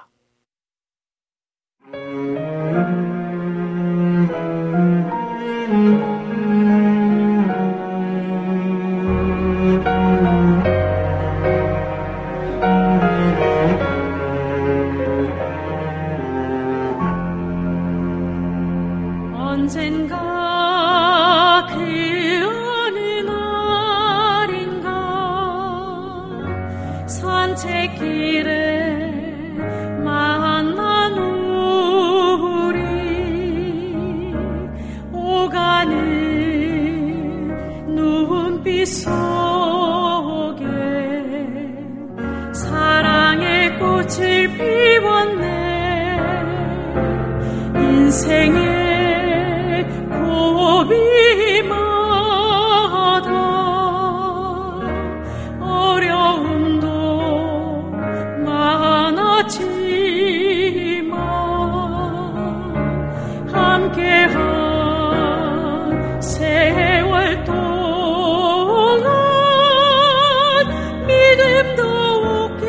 언젠가 그 어느 날인가 산책길에 만난 우리 오가는 눈빛 속에 사랑의 꽃을 피웠네. 인생의 고비마다 어려움도 많았지만 함께한 세월 동안 믿음 더욱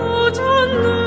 깊어졌네.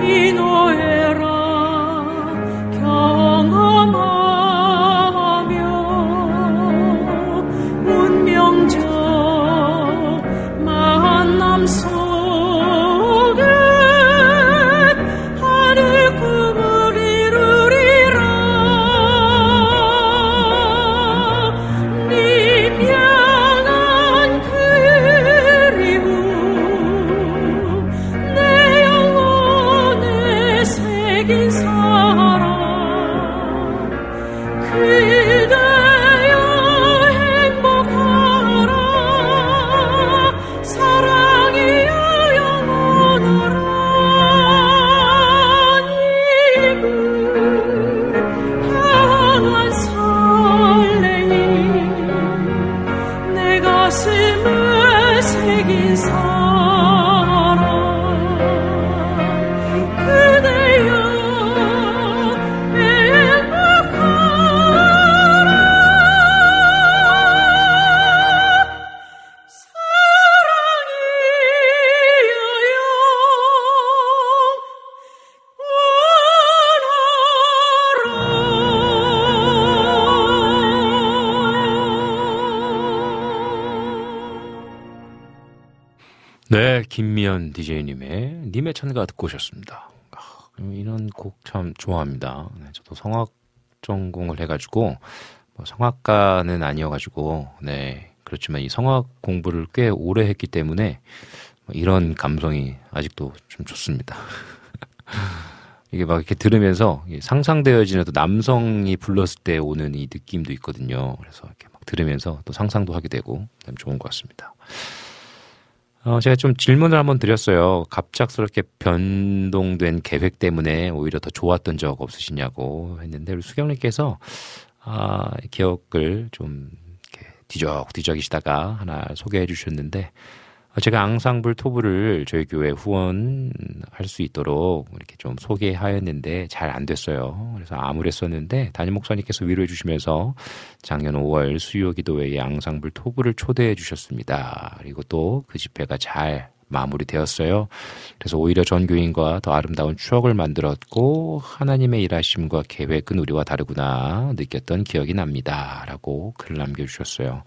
기노해라 경험하며 네, 김미연 DJ님의 님의 찬가 듣고 오셨습니다. 이런 곡 참 좋아합니다. 네, 저도 성악 전공을 해가지고 뭐 성악가는 아니어가지고 네 그렇지만 이 성악 공부를 꽤 오래 했기 때문에 이런 감성이 아직도 좀 좋습니다. 이게 막 이렇게 들으면서 상상되어지는 또 남성이 불렀을 때 오는 이 느낌도 있거든요. 그래서 이렇게 막 들으면서 또 상상도 하게 되고 참 좋은 것 같습니다. 제가 좀 질문을 한번 드렸어요. 갑작스럽게 변동된 계획 때문에 오히려 더 좋았던 적 없으시냐고 했는데 우리 수경님께서 기억을 좀 이렇게 뒤적뒤적이시다가 하나 소개해 주셨는데 제가 앙상블 토브를 저희 교회 후원할 수 있도록 이렇게 좀 소개하였는데 잘 안 됐어요. 그래서 암울했었는데 담임 목사님께서 위로해 주시면서 작년 5월 수요 기도회에 앙상블 토브를 초대해 주셨습니다. 그리고 또 그 집회가 잘 마무리되었어요. 그래서 오히려 전 교인과 더 아름다운 추억을 만들었고 하나님의 일하심과 계획은 우리와 다르구나 느꼈던 기억이 납니다. 라고 글을 남겨주셨어요.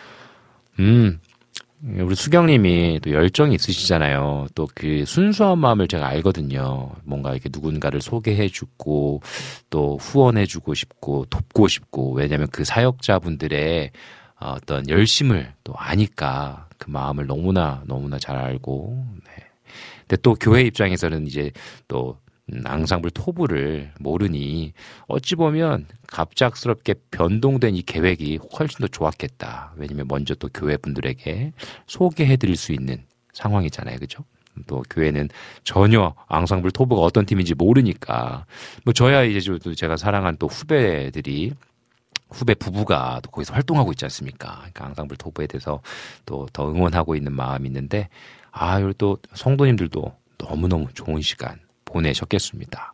우리 수경님이 또 열정이 있으시잖아요. 또 그 순수한 마음을 제가 알거든요. 뭔가 이렇게 누군가를 소개해주고 또 후원해주고 싶고 돕고 싶고 왜냐하면 그 사역자분들의 어떤 열심을 또 아니까 그 마음을 너무나 잘 알고. 네. 근데 또 교회 입장에서는 이제 또 앙상블 토브를 모르니 어찌 보면 갑작스럽게 변동된 이 계획이 훨씬 더 좋았겠다. 왜냐면 먼저 또 교회 분들에게 소개해드릴 수 있는 상황이잖아요. 그죠? 또 교회는 전혀 앙상블 토브가 어떤 팀인지 모르니까 뭐 저야 이제 또 제가 사랑한 또 후배 부부가 또 거기서 활동하고 있지 않습니까? 그러니까 앙상블 토브에 대해서 또 더 응원하고 있는 마음이 있는데 그리고 또 성도님들도 너무너무 좋은 시간 보내셨겠습니다.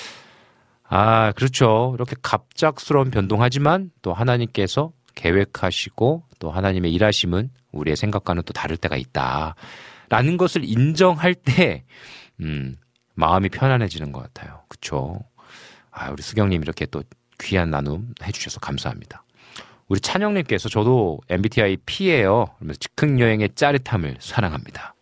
그렇죠. 이렇게 갑작스러운 변동하지만 또 하나님께서 계획하시고 또 하나님의 일하심은 우리의 생각과는 또 다를 때가 있다. 라는 것을 인정할 때, 마음이 편안해지는 것 같아요. 그쵸? 우리 수경님 이렇게 또 귀한 나눔 해주셔서 감사합니다. 우리 찬영님께서 저도 MBTI P예요. 그러면서 즉흥여행의 짜릿함을 사랑합니다.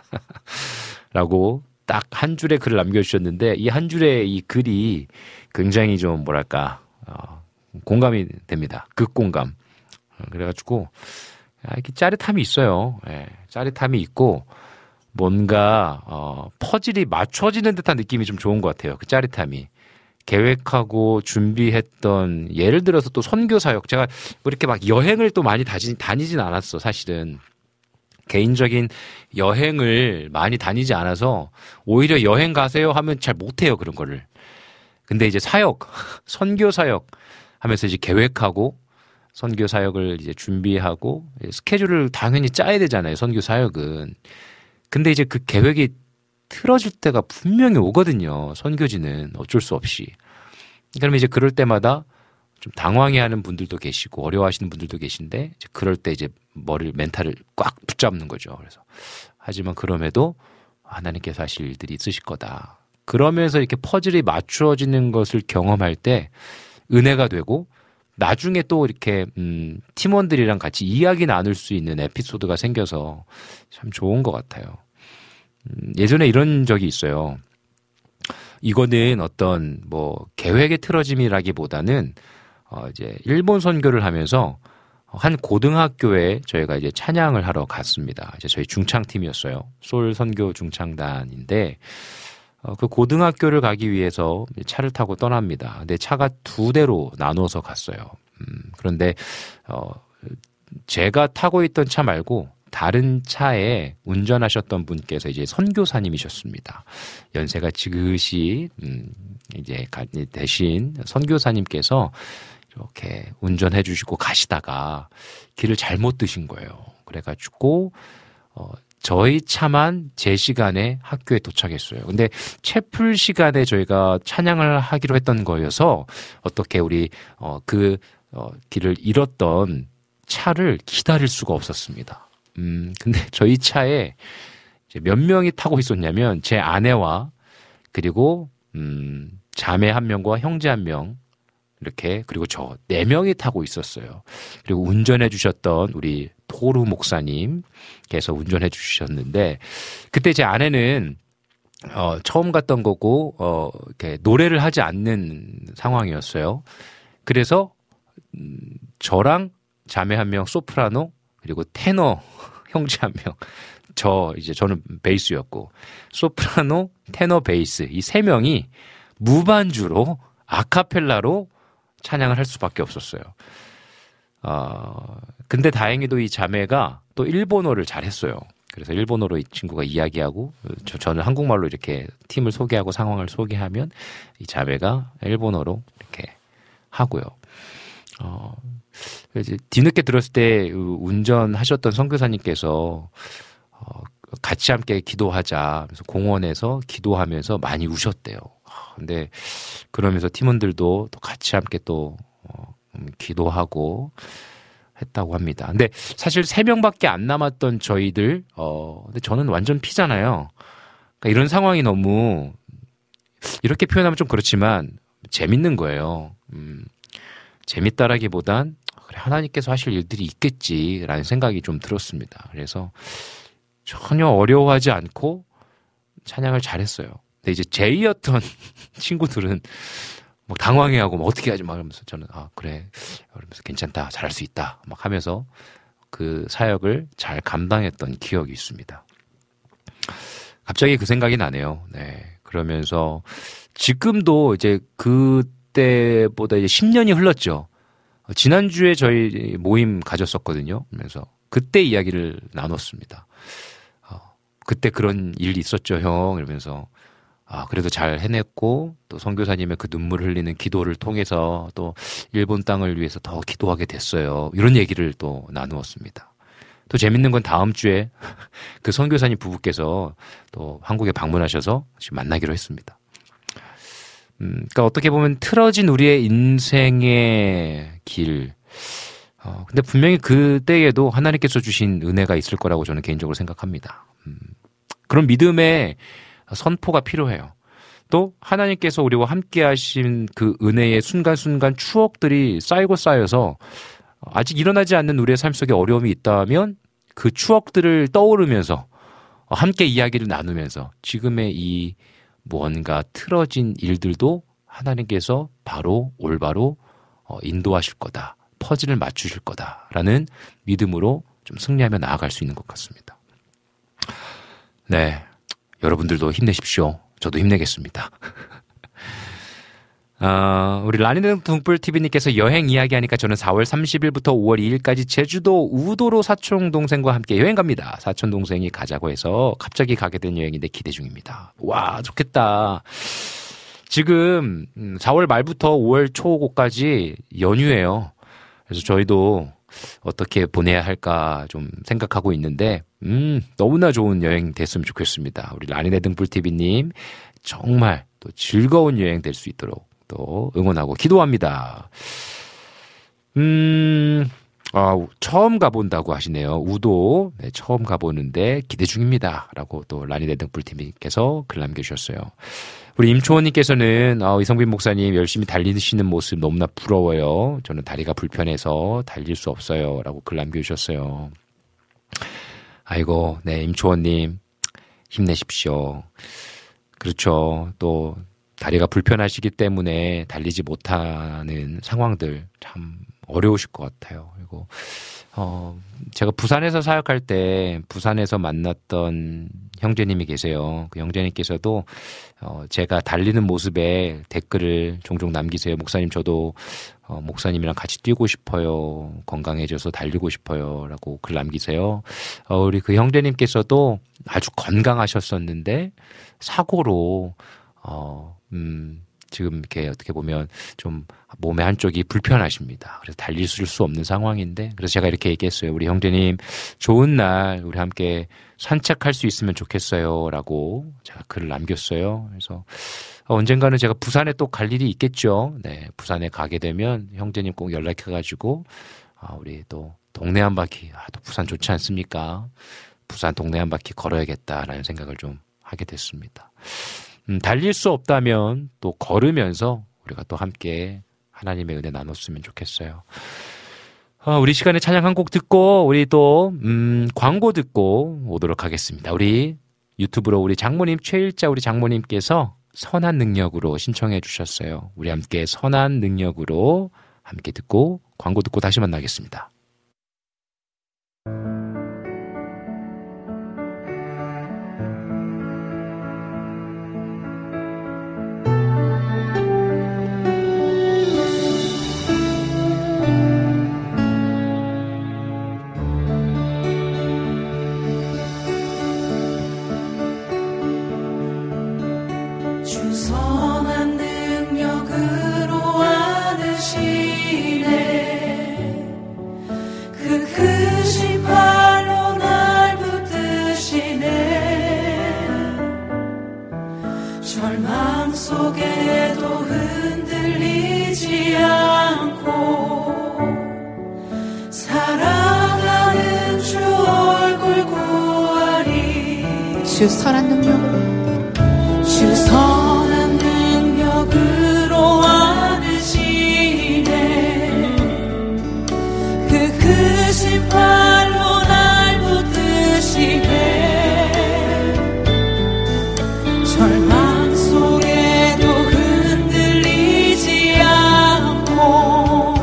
라고 딱 한 줄의 글을 남겨주셨는데 이 한 줄의 이 글이 굉장히 좀 뭐랄까 공감이 됩니다. 극공감. 그래가지고 이렇게 짜릿함이 있어요. 예, 짜릿함이 있고 뭔가 퍼즐이 맞춰지는 듯한 느낌이 좀 좋은 것 같아요. 그 짜릿함이. 계획하고 준비했던 예를 들어서 또 선교사역 제가 이렇게 막 여행을 또 많이 다니진 않았어 사실은. 개인적인 여행을 많이 다니지 않아서 오히려 여행 가세요 하면 잘 못해요 그런 거를. 근데 이제 선교 사역 하면서 이제 계획하고 선교 사역을 이제 준비하고 스케줄을 당연히 짜야 되잖아요 선교 사역은. 근데 이제 그 계획이 틀어질 때가 분명히 오거든요 선교지는 어쩔 수 없이. 그러면 이제 그럴 때마다 좀 당황해하는 분들도 계시고 어려워하시는 분들도 계신데 이제 그럴 때 이제 멘탈을 꽉 붙잡는 거죠. 그래서 하지만 그럼에도 하나님께서 하실 일들이 있으실 거다. 그러면서 이렇게 퍼즐이 맞추어지는 것을 경험할 때 은혜가 되고 나중에 또 이렇게 팀원들이랑 같이 이야기 나눌 수 있는 에피소드가 생겨서 참 좋은 것 같아요. 예전에 이런 적이 있어요. 이거는 어떤 계획의 틀어짐이라기보다는 이제 일본 선교를 하면서 한 고등학교에 저희가 이제 찬양을 하러 갔습니다. 이제 저희 중창팀이었어요. 솔 선교 중창단인데 그 고등학교를 가기 위해서 차를 타고 떠납니다. 근데 차가 2대로 나눠서 갔어요. 그런데 제가 타고 있던 차 말고 다른 차에 운전하셨던 분께서 이제 선교사님이셨습니다. 연세가 지긋이 이제 대신 선교사님께서 이렇게 운전해 주시고 가시다가 길을 잘못 드신 거예요. 그래가지고 저희 차만 제 시간에 학교에 도착했어요. 근데 채플 시간에 저희가 찬양을 하기로 했던 거여서 어떻게 우리 길을 잃었던 차를 기다릴 수가 없었습니다. 근데 저희 차에 이제 몇 명이 타고 있었냐면 제 아내와 그리고 자매 1명과 형제 1명 이렇게 그리고 저 4명이 타고 있었어요. 그리고 운전해 주셨던 우리 토루 목사님께서 운전해 주셨는데 그때 제 아내는 처음 갔던 거고 이렇게 노래를 하지 않는 상황이었어요. 그래서 저랑 자매 1명 소프라노 그리고 테너 형제 1명 저는 베이스였고 소프라노, 테너, 베이스 이 3명이 무반주로 아카펠라로 찬양을 할 수밖에 없었어요. 근데 다행히도 이 자매가 또 일본어를 잘했어요. 그래서 일본어로 이 친구가 이야기하고 저는 한국말로 이렇게 팀을 소개하고 상황을 소개하면 이 자매가 일본어로 이렇게 하고요. 이제 뒤늦게 들었을 때 운전하셨던 선교사님께서 같이 함께 기도하자. 그래서 공원에서 기도하면서 많이 우셨대요. 근데 그러면서 팀원들도 또 같이 함께 또 기도하고 했다고 합니다. 근데 사실 3명밖에 안 남았던 저희들, 근데 저는 완전 피잖아요. 그러니까 이런 상황이 너무 이렇게 표현하면 좀 그렇지만 재밌는 거예요. 재밌다라기보단 그래, 하나님께서 하실 일들이 있겠지라는 생각이 좀 들었습니다. 그래서 전혀 어려워하지 않고 찬양을 잘했어요. 근데 이제 제이였던 친구들은 뭐 당황해하고 뭐 어떻게 하지 막 이러면서 저는 그래 이러면서 괜찮다 잘할 수 있다 막 하면서 그 사역을 잘 감당했던 기억이 있습니다. 갑자기 그 생각이 나네요. 네, 그러면서 지금도 이제 그때보다 이제 10년이 흘렀죠. 지난주에 저희 모임 가졌었거든요. 그래서 그때 이야기를 나눴습니다. 그때 그런 일이 있었죠, 형. 이러면서 그래도 잘 해냈고 또 선교사님의 그 눈물 흘리는 기도를 통해서 또 일본 땅을 위해서 더 기도하게 됐어요. 이런 얘기를 또 나누었습니다. 또 재밌는 건 다음 주에 그 선교사님 부부께서 또 한국에 방문하셔서 지금 만나기로 했습니다. 그러니까 어떻게 보면 틀어진 우리의 인생의 길. 근데 분명히 그때에도 하나님께서 주신 은혜가 있을 거라고 저는 개인적으로 생각합니다. 그런 믿음의 선포가 필요해요. 또 하나님께서 우리와 함께 하신 그 은혜의 순간순간 추억들이 쌓이고 쌓여서 아직 일어나지 않는 우리의 삶 속에 어려움이 있다면 그 추억들을 떠오르면서 함께 이야기를 나누면서 지금의 이 뭔가 틀어진 일들도 하나님께서 바로 올바로 인도하실 거다. 퍼즐을 맞추실 거다라는 믿음으로 좀 승리하며 나아갈 수 있는 것 같습니다. 네, 여러분들도 힘내십시오. 저도 힘내겠습니다. 우리 라니네 등불TV님께서 여행 이야기하니까 저는 4월 30일부터 5월 2일까지 제주도 우도로 사촌동생과 함께 여행 갑니다. 사촌동생이 가자고 해서 갑자기 가게 된 여행인데 기대 중입니다. 와, 좋겠다. 지금 4월 말부터 5월 초까지 연휴예요. 그래서 저희도 어떻게 보내야 할까 좀 생각하고 있는데 너무나 좋은 여행 됐으면 좋겠습니다. 우리 라니네 등불TV님 정말 또 즐거운 여행 될 수 있도록 또 응원하고 기도합니다. 처음 가본다고 하시네요. 우도 네, 처음 가보는데 기대 중입니다. 라고 또 라니네 등불TV님께서 글 남겨주셨어요. 우리 임초원님께서는 이성빈 목사님 열심히 달리시는 모습 너무나 부러워요. 저는 다리가 불편해서 달릴 수 없어요. 라고 글 남겨주셨어요. 아이고, 네, 임초원님 힘내십시오. 그렇죠. 또 다리가 불편하시기 때문에 달리지 못하는 상황들 참 어려우실 것 같아요. 그리고 제가 부산에서 사역할 때 부산에서 만났던 형제님이 계세요. 그 형제님께서도 제가 달리는 모습에 댓글을 종종 남기세요. 목사님 저도 목사님이랑 같이 뛰고 싶어요. 건강해져서 달리고 싶어요. 라고 글 남기세요. 우리 그 형제님께서도 아주 건강하셨었는데 사고로 지금 이렇게 어떻게 보면 좀 몸의 한쪽이 불편하십니다. 그래서 달릴 수 없는 상황인데 그래서 제가 이렇게 얘기했어요. 우리 형제님 좋은 날 우리 함께 산책할 수 있으면 좋겠어요. 라고 제가 글을 남겼어요. 그래서 언젠가는 제가 부산에 또 갈 일이 있겠죠. 네, 부산에 가게 되면 형제님 꼭 연락해가지고 우리 또 동네 한 바퀴 또 부산 좋지 않습니까? 부산 동네 한 바퀴 걸어야겠다라는 생각을 좀 하게 됐습니다. 달릴 수 없다면 또 걸으면서 우리가 또 함께 하나님의 은혜 나눴으면 좋겠어요. 우리 시간에 찬양 한 곡 듣고 우리 또 광고 듣고 오도록 하겠습니다. 우리 유튜브로 우리 장모님 최일자 우리 장모님께서 선한 능력으로 신청해 주셨어요. 우리 함께 선한 능력으로 함께 듣고 광고 듣고 다시 만나겠습니다. 선한 능력으로 안으시네 그 크신 팔로 날 붙드시네 절망 속에도 흔들리지 않고 사랑하는 주 얼굴 구하리 주 선한 능력으로 주 선한 능력으로 안으시네 그 크신 팔로 날 붙드시네 절망 속에도 흔들리지 않고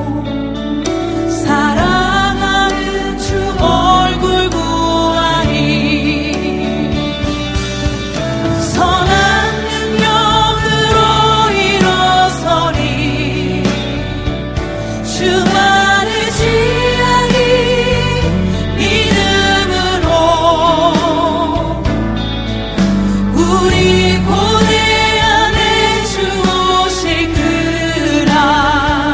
사랑하는 주 얼굴 구하리 선한 주만을 지향이 믿음으로 우리 고대 안에 주 오실 그날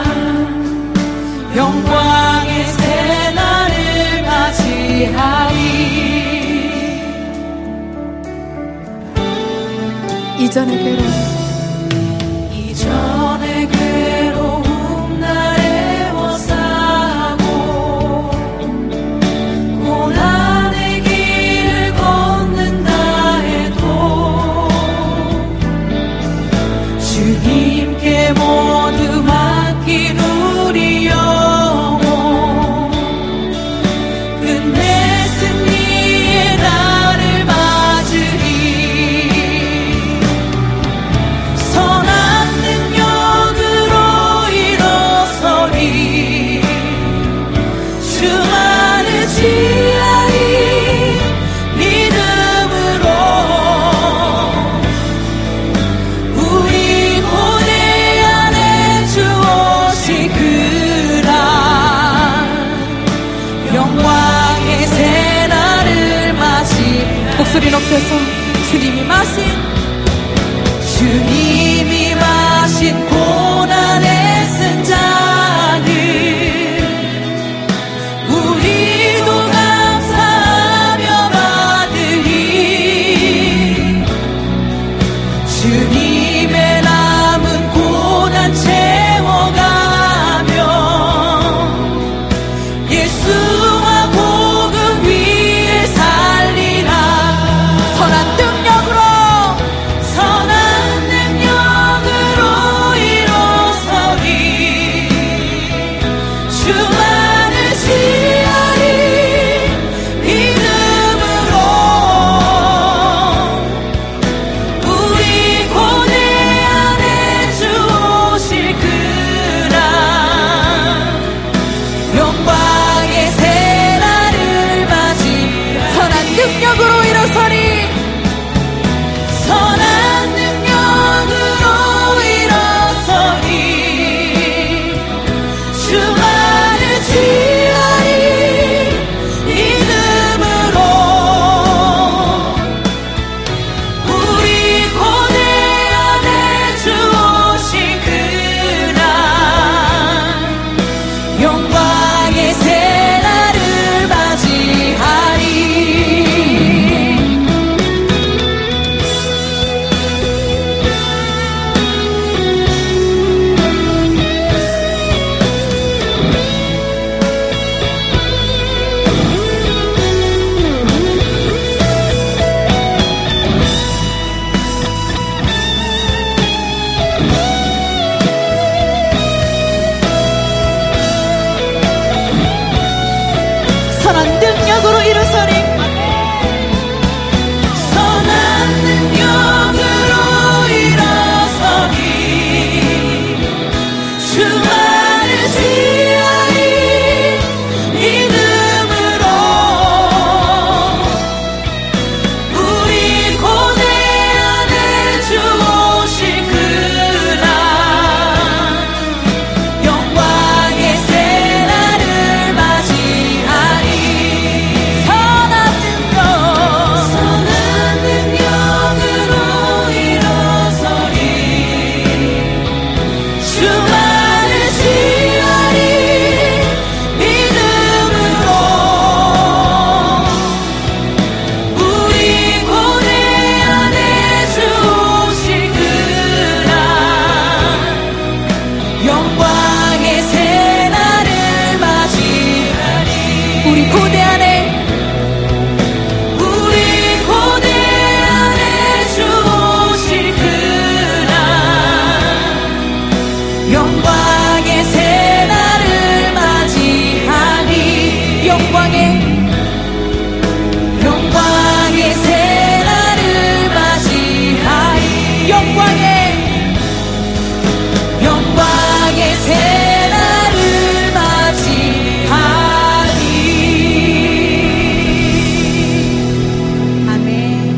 영광의 새날을 맞이하리 이전의 괴로움 날 애워싸고 고난의 길을 걷는다 해도 주님께 모두 맡긴 우리 영혼 끝내 승리의 날을 맞으리 선한 능력으로 일어서리 주만을 지향이 믿음으로 우리 고대 안에 주 오실 그날 영광의 새날을 맞이 목소리 높여서 주님이 마신 고난의 쓴 잔을 우리도 선한 능력으로 일어서리 선한 능력으로 일어서리 주만을 지하리 믿음으로 우리 고뇌 안에 주 오실 그날 영광의 새날을 맞이하리 선한 능력으로 일어서리 주만을 지하리 믿음으로 우리 고뇌 안에 주 오실 그날 영광의 새날을 맞이하리 우리 고뇌 안에 주 오실 그날 영광의 새날을 맞이하니 영광의 새날을 맞이하니 영광의 새날을 맞이하니 아멘.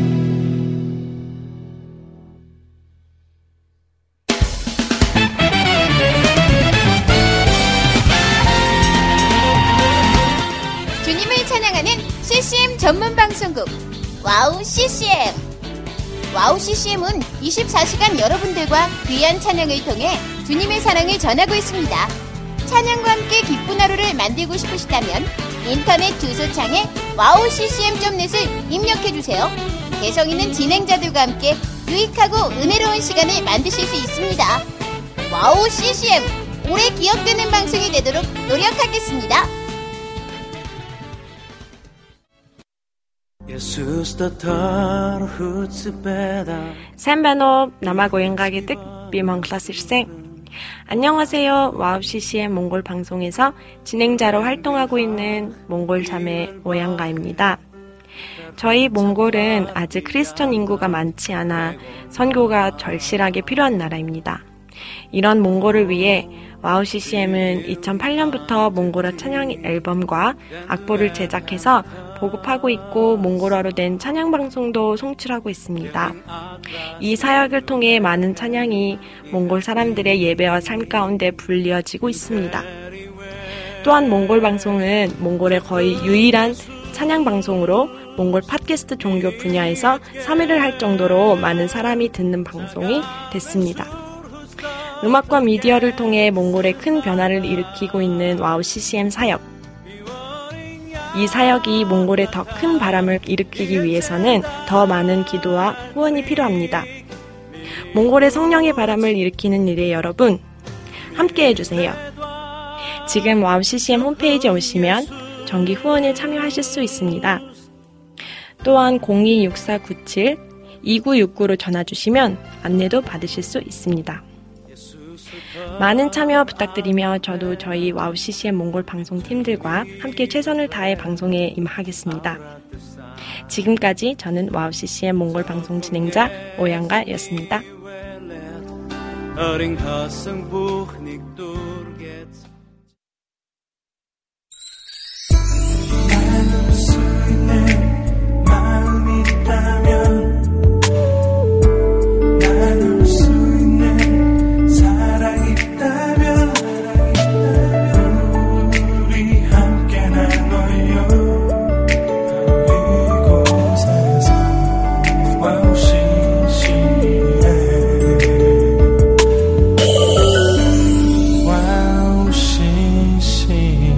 주님을 찬양하는 CCM 전문 방송국 와우 CCM. 와우 CCM은 24시간 여러분들과 귀한 찬양을 통해 주님의 사랑을 전하고 있습니다. 찬양과 함께 기쁜 하루를 만들고 싶으시다면 인터넷 주소창에 와우 CCM.net을 입력해주세요. 개성 있는 진행자들과 함께 유익하고 은혜로운 시간을 만드실 수 있습니다. 와우 CCM, 오래 기억되는 방송이 되도록 노력하겠습니다. Сайн байна уу? Намайг уянга гэдэг. Би Монголоос ирсэн. 안녕하세요. 와우 CCM 몽골 방송에서 진행자로 활동하고 있는 몽골 자매 오양가입니다. 저희 몽골은 아직 크리스천 인구가 많지 않아 선교가 절실하게 필요한 나라입니다. 이런 몽골을 위해 와우 CCM은 2008년부터 몽골어 찬양 앨범과 악보를 제작해서 보급하고 있고 몽골어로 된 찬양 방송도 송출하고 있습니다. 이 사역을 통해 많은 찬양이 몽골 사람들의 예배와 삶 가운데 불리어지고 있습니다. 또한 몽골 방송은 몽골의 거의 유일한 찬양 방송으로 몽골 팟캐스트 종교 분야에서 3위를 할 정도로 많은 사람이 듣는 방송이 됐습니다. 음악과 미디어를 통해 몽골에 큰 변화를 일으키고 있는 와우 CCM 사역. 이 사역이 몽골에 더 큰 바람을 일으키기 위해서는 더 많은 기도와 후원이 필요합니다. 몽골의 성령의 바람을 일으키는 일에 여러분, 함께 해주세요. 지금 와우 CCM 홈페이지에 오시면 정기 후원에 참여하실 수 있습니다. 또한 026497-2969로 전화주시면 안내도 받으실 수 있습니다. 많은 참여 부탁드리며 저도 저희 와우 CCM 몽골 방송팀들과 함께 최선을 다해 방송에 임하겠습니다. 지금까지 저는 와우 CCM 몽골 방송 진행자 오양가였습니다. 나눌 수 있는 마음이 있다면 나눌 수 있는 사랑이 있다면 우리 함께 나눠요. 이곳에서 와우 CCM 와우 CCM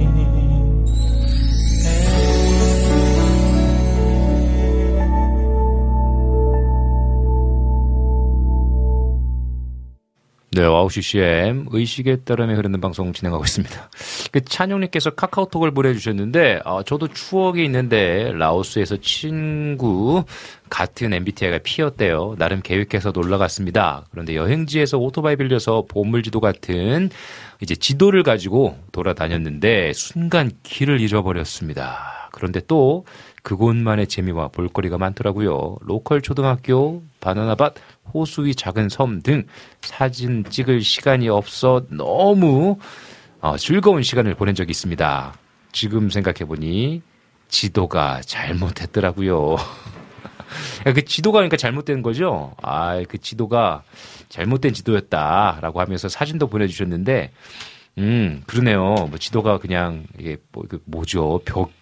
네, 와우 CCM 의식에 따르며 흐르는 방송 진행하고 있습니다. 그 찬용님께서 카카오톡을 보내주셨는데 저도 추억이 있는데 라오스에서 친구 같은 MBTI가 P였대요. 나름 계획해서 놀러 갔습니다. 그런데 여행지에서 오토바이 빌려서 보물지도 같은 이제 지도를 가지고 돌아다녔는데 순간 길을 잃어버렸습니다. 그런데 또 그곳만의 재미와 볼거리가 많더라고요. 로컬 초등학교, 바나나밭, 호수 위 작은 섬 등 사진 찍을 시간이 없어 너무 즐거운 시간을 보낸 적이 있습니다. 지금 생각해보니 지도가 잘못했더라고요. 그 지도가 그러니까 잘못된 거죠. 그 지도가 잘못된 지도였다라고 하면서 사진도 보내주셨는데, 그러네요. 뭐 지도가 그냥 이게 뭐죠?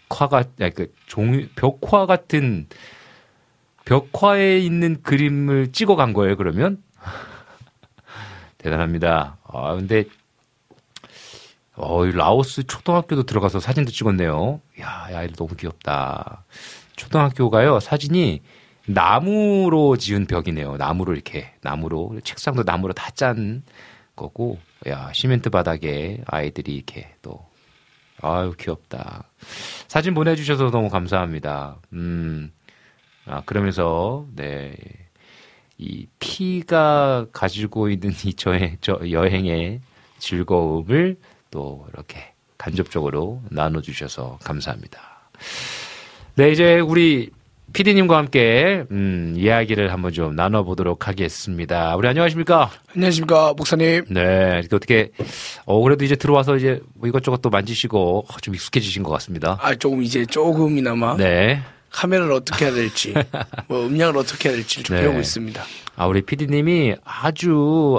벽화 같은 벽화에 있는 그림을 찍어간 거예요. 그러면 대단합니다. 근데 라오스 초등학교도 들어가서 사진도 찍었네요. 야, 아이들 너무 귀엽다. 초등학교가요, 사진이 나무로 지은 벽이네요. 나무로 책상도 나무로 다 짠 거고, 야, 시멘트 바닥에 아이들이 이렇게 또, 아유, 귀엽다. 사진 보내주셔서 너무 감사합니다. 그러면서, 네. 이 피가 가지고 있는 저 여행의 즐거움을 또 이렇게 간접적으로 나눠주셔서 감사합니다. 네, 이제 우리 PD님과 함께 이야기를 한번 좀 나눠보도록 하겠습니다. 우리 안녕하십니까? 안녕하십니까, 목사님. 네, 이렇게 어떻게 그래도 이제 들어와서 이제 뭐 이것저것 또 만지시고 좀 익숙해지신 것 같습니다. 조금이나마. 네. 카메라를 어떻게 해야 될지, 뭐 음량을 어떻게 해야 될지 좀 배우고 있습니다. 우리 PD님이 아주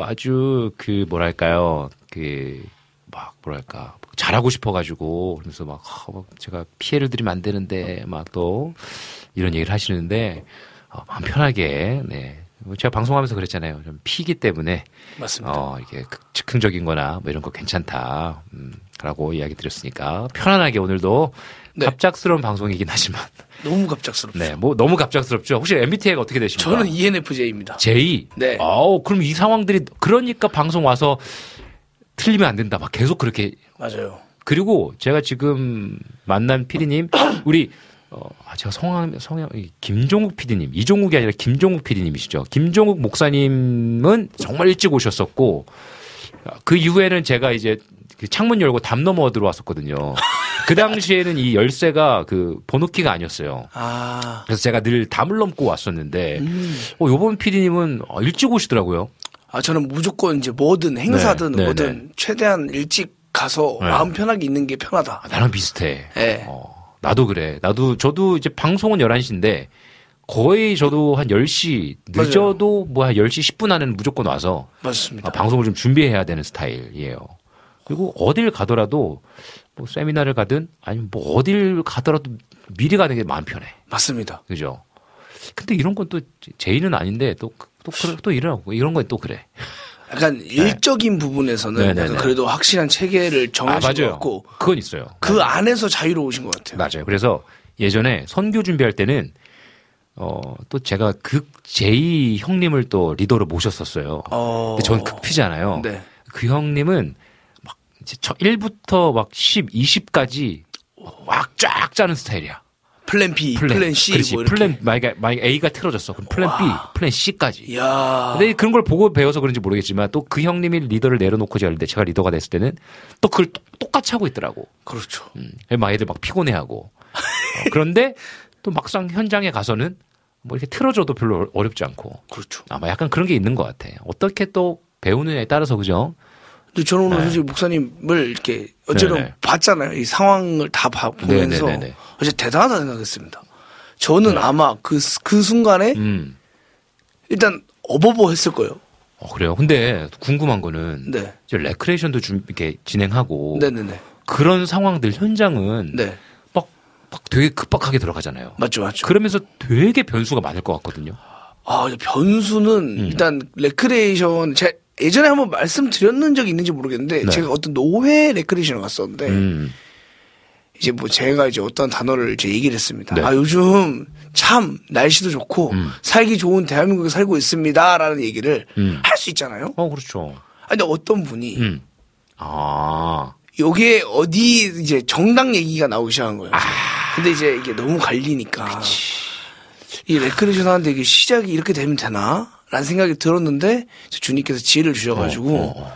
잘하고 싶어가지고, 그래서 제가 피해를 드리면 안 되는데, 또, 이런 얘기를 하시는데, 마음 편하게, 네. 제가 방송하면서 그랬잖아요. 좀 피기 때문에. 맞습니다. 이게 즉흥적인 거나 뭐 이런 거 괜찮다. 라고 이야기 드렸으니까, 편안하게 오늘도 네. 갑작스러운 방송이긴 하지만. 너무 갑작스럽죠. 네, 너무 갑작스럽죠. 혹시 MBTI가 어떻게 되십니까? 저는 ENFJ입니다. J? 네. 그럼 이 상황들이, 그러니까 방송 와서 틀리면 안 된다. 계속 그렇게. 맞아요. 그리고 제가 지금 만난 PD님, 우리, 제가 성향, 김종국 PD님, 이종국이 아니라 김종국 PD님이시죠. 김종국 목사님은 정말 일찍 오셨었고, 그 이후에는 제가 이제 창문 열고 담 넘어 들어왔었거든요. 그 당시에는 이 열쇠가 번호키가 아니었어요. 그래서 제가 늘 담을 넘고 왔었는데, 요번 PD님은 일찍 오시더라고요. 저는 무조건 이제 뭐든 행사든 뭐든 최대한 일찍 가서 마음 편하게 있는 게 편하다. 나랑 비슷해. 네. 나도 그래. 저도 이제 방송은 11시인데 거의 저도 한 10시 늦어도 한 10시 10분 안에는 무조건 와서 맞습니다. 방송을 좀 준비해야 되는 스타일이에요. 그리고 어딜 가더라도 뭐 세미나를 가든 아니면 뭐 어딜 가더라도 미리 가는 게 마음 편해. 맞습니다. 그죠? 근데 이런 건 또 제의는 아닌데 또 이런 건 또 그래. 약간 일적인 부분에서는 약간 그래도 확실한 체계를 정하신 것 같고. 그건 있어요. 그 안에서 자유로우신 것 같아요. 맞아요. 그래서 예전에 선교 준비할 때는 또 제가 제2 형님을 또 리더로 모셨었어요. 근데 전 극피잖아요. 네. 그 형님은 막 이제 1부터 10, 20까지 쫙 짜는 스타일이야. 플랜 B, 플랜 C, 그렇지. 뭐 이렇게. 만약 A가 틀어졌어. 그럼 플랜 B, 플랜 C까지. 이야. 근데 그런 걸 보고 배워서 그런지 모르겠지만 또 그 형님이 리더를 내려놓고 제가 리더가 됐을 때는 또 그걸 똑같이 하고 있더라고. 그렇죠. 막 애들 막 피곤해하고. 그런데 또 막상 현장에 가서는 뭐 이렇게 틀어줘도 별로 어렵지 않고. 그렇죠. 아마 약간 그런 게 있는 것 같아. 어떻게 또 배우느냐에 따라서 그죠? 근데 저는 오늘 솔직히 목사님을 이렇게 어제는 봤잖아요. 이 상황을 다 보면서 어제 대단하다 생각했습니다. 저는 아마 그 순간에 일단 어버버 했을 거예요. 그래요? 근데 궁금한 거는 이제 레크레이션도 좀 이렇게 진행하고 그런 상황들 현장은 막 되게 급박하게 들어가잖아요. 맞죠. 그러면서 되게 변수가 많을 것 같거든요. 변수는 일단 레크레이션 예전에 한번 말씀드렸는 적이 있는지 모르겠는데 제가 어떤 노회 레크레이션을 갔었는데 이제 뭐 제가 이제 어떤 단어를 이제 얘기를 했습니다. 요즘 참 날씨도 좋고 살기 좋은 대한민국에 살고 있습니다라는 얘기를 할 수 있잖아요. 그렇죠. 근데 어떤 분이 여기에 어디 이제 정당 얘기가 나오기 시작한 거예요. 근데 이제 이게 너무 갈리니까 이 레크레이션 하는데 이게 시작이 이렇게 되면 되나? 라는 생각이 들었는데 주님께서 지혜를 주셔가지고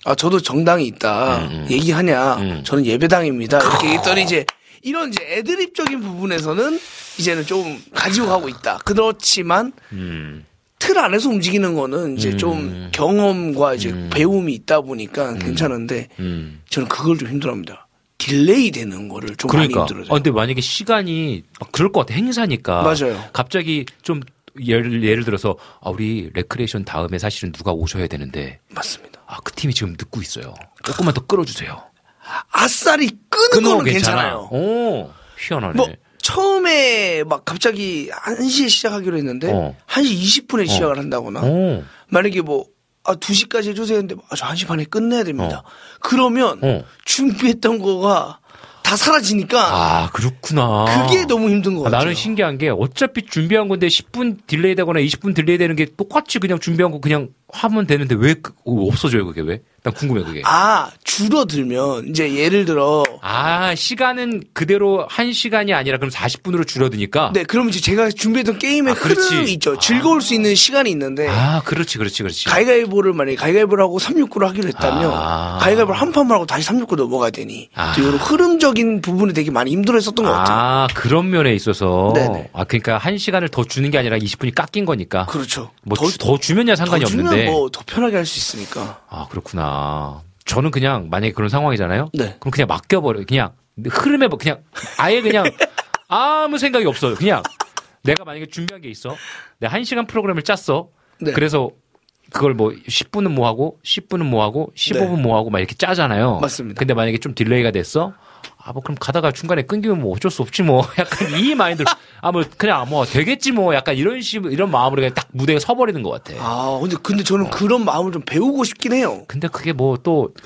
저도 정당이 있다. 얘기하냐. 저는 예배당입니다. 이렇게 얘기했더니 이제 이런 이제 애드립적인 부분에서는 이제는 좀 가지고 가고 있다. 그렇지만 틀 안에서 움직이는 거는 이제 좀 경험과 이제 배움이 있다 보니까 괜찮은데 저는 그걸 좀 힘들어합니다. 딜레이 되는 거를 좀 많이 힘들어요. 근데 만약에 시간이 그럴 것 같아. 행사니까. 맞아요. 갑자기 좀 예를 들어서 우리 레크레이션 다음에 사실은 누가 오셔야 되는데. 맞습니다. 그 팀이 지금 늦고 있어요. 조금만 더 끌어주세요. 아싸리 끄는 거는 괜찮아요. 오, 희한하네. 뭐 처음에 막 갑자기 1시에 시작하기로 했는데 1시 20분에 시작을 한다거나 만약에 뭐 2시까지 해주세요 했는데 저 1시 반에 끝내야 됩니다. 그러면 준비했던 거가 다 사라지니까. 그렇구나. 그게 너무 힘든 것 같아요. 나는 신기한 게 어차피 준비한 건데 10분 딜레이 되거나 20분 딜레이 되는 게 똑같이 그냥 준비한 거 그냥 하면 되는데 왜 없어져요 그게 왜? 난 궁금해 그게. 줄어들면 이제 예를 들어. 시간은 그대로 1시간이 아니라 그럼 40분으로 줄어드니까. 네, 그럼 이제 제가 준비했던 게임의 흐름이 있죠. 즐거울 수 있는 시간이 있는데. 그렇지. 가위가위보를 만약에 가위가위보를 하고 369를 하기로 했다면 가위가위보를 한 판만 하고 다시 369 넘어가야 되니. 또 이런 흐름적인 부분이 되게 많이 힘들어했었던 것 같아요. 그런 면에 있어서. 네네. 그러니까 1시간을 더 주는 게 아니라 20분이 깎인 거니까. 그렇죠. 뭐 더 주면야 상관이 더 주면 없는데. 뭐 더 편하게 할 수 있으니까. 그렇구나. 저는 그냥 만약에 그런 상황이잖아요. 네. 그럼 그냥 맡겨버려요. 그냥 흐름에 그냥 아예 그냥 아무 생각이 없어요. 그냥 내가 만약에 준비한 게 있어. 내가 1시간 프로그램을 짰어. 네. 그래서 그걸 뭐 10분은 뭐 하고 10분은 뭐 하고 15분 뭐 하고 막 이렇게 짜잖아요. 맞습니다. 근데 만약에 좀 딜레이가 됐어. 뭐 그럼 가다가 중간에 끊기면 뭐 어쩔 수 없지 뭐. 약간 이 마인드로 뭐 그냥 뭐 되겠지 뭐 약간 이런 마음으로 그냥 딱 무대에 서버리는 것 같아. 근데 저는 그런 마음을 좀 배우고 싶긴 해요. 근데 그게 뭐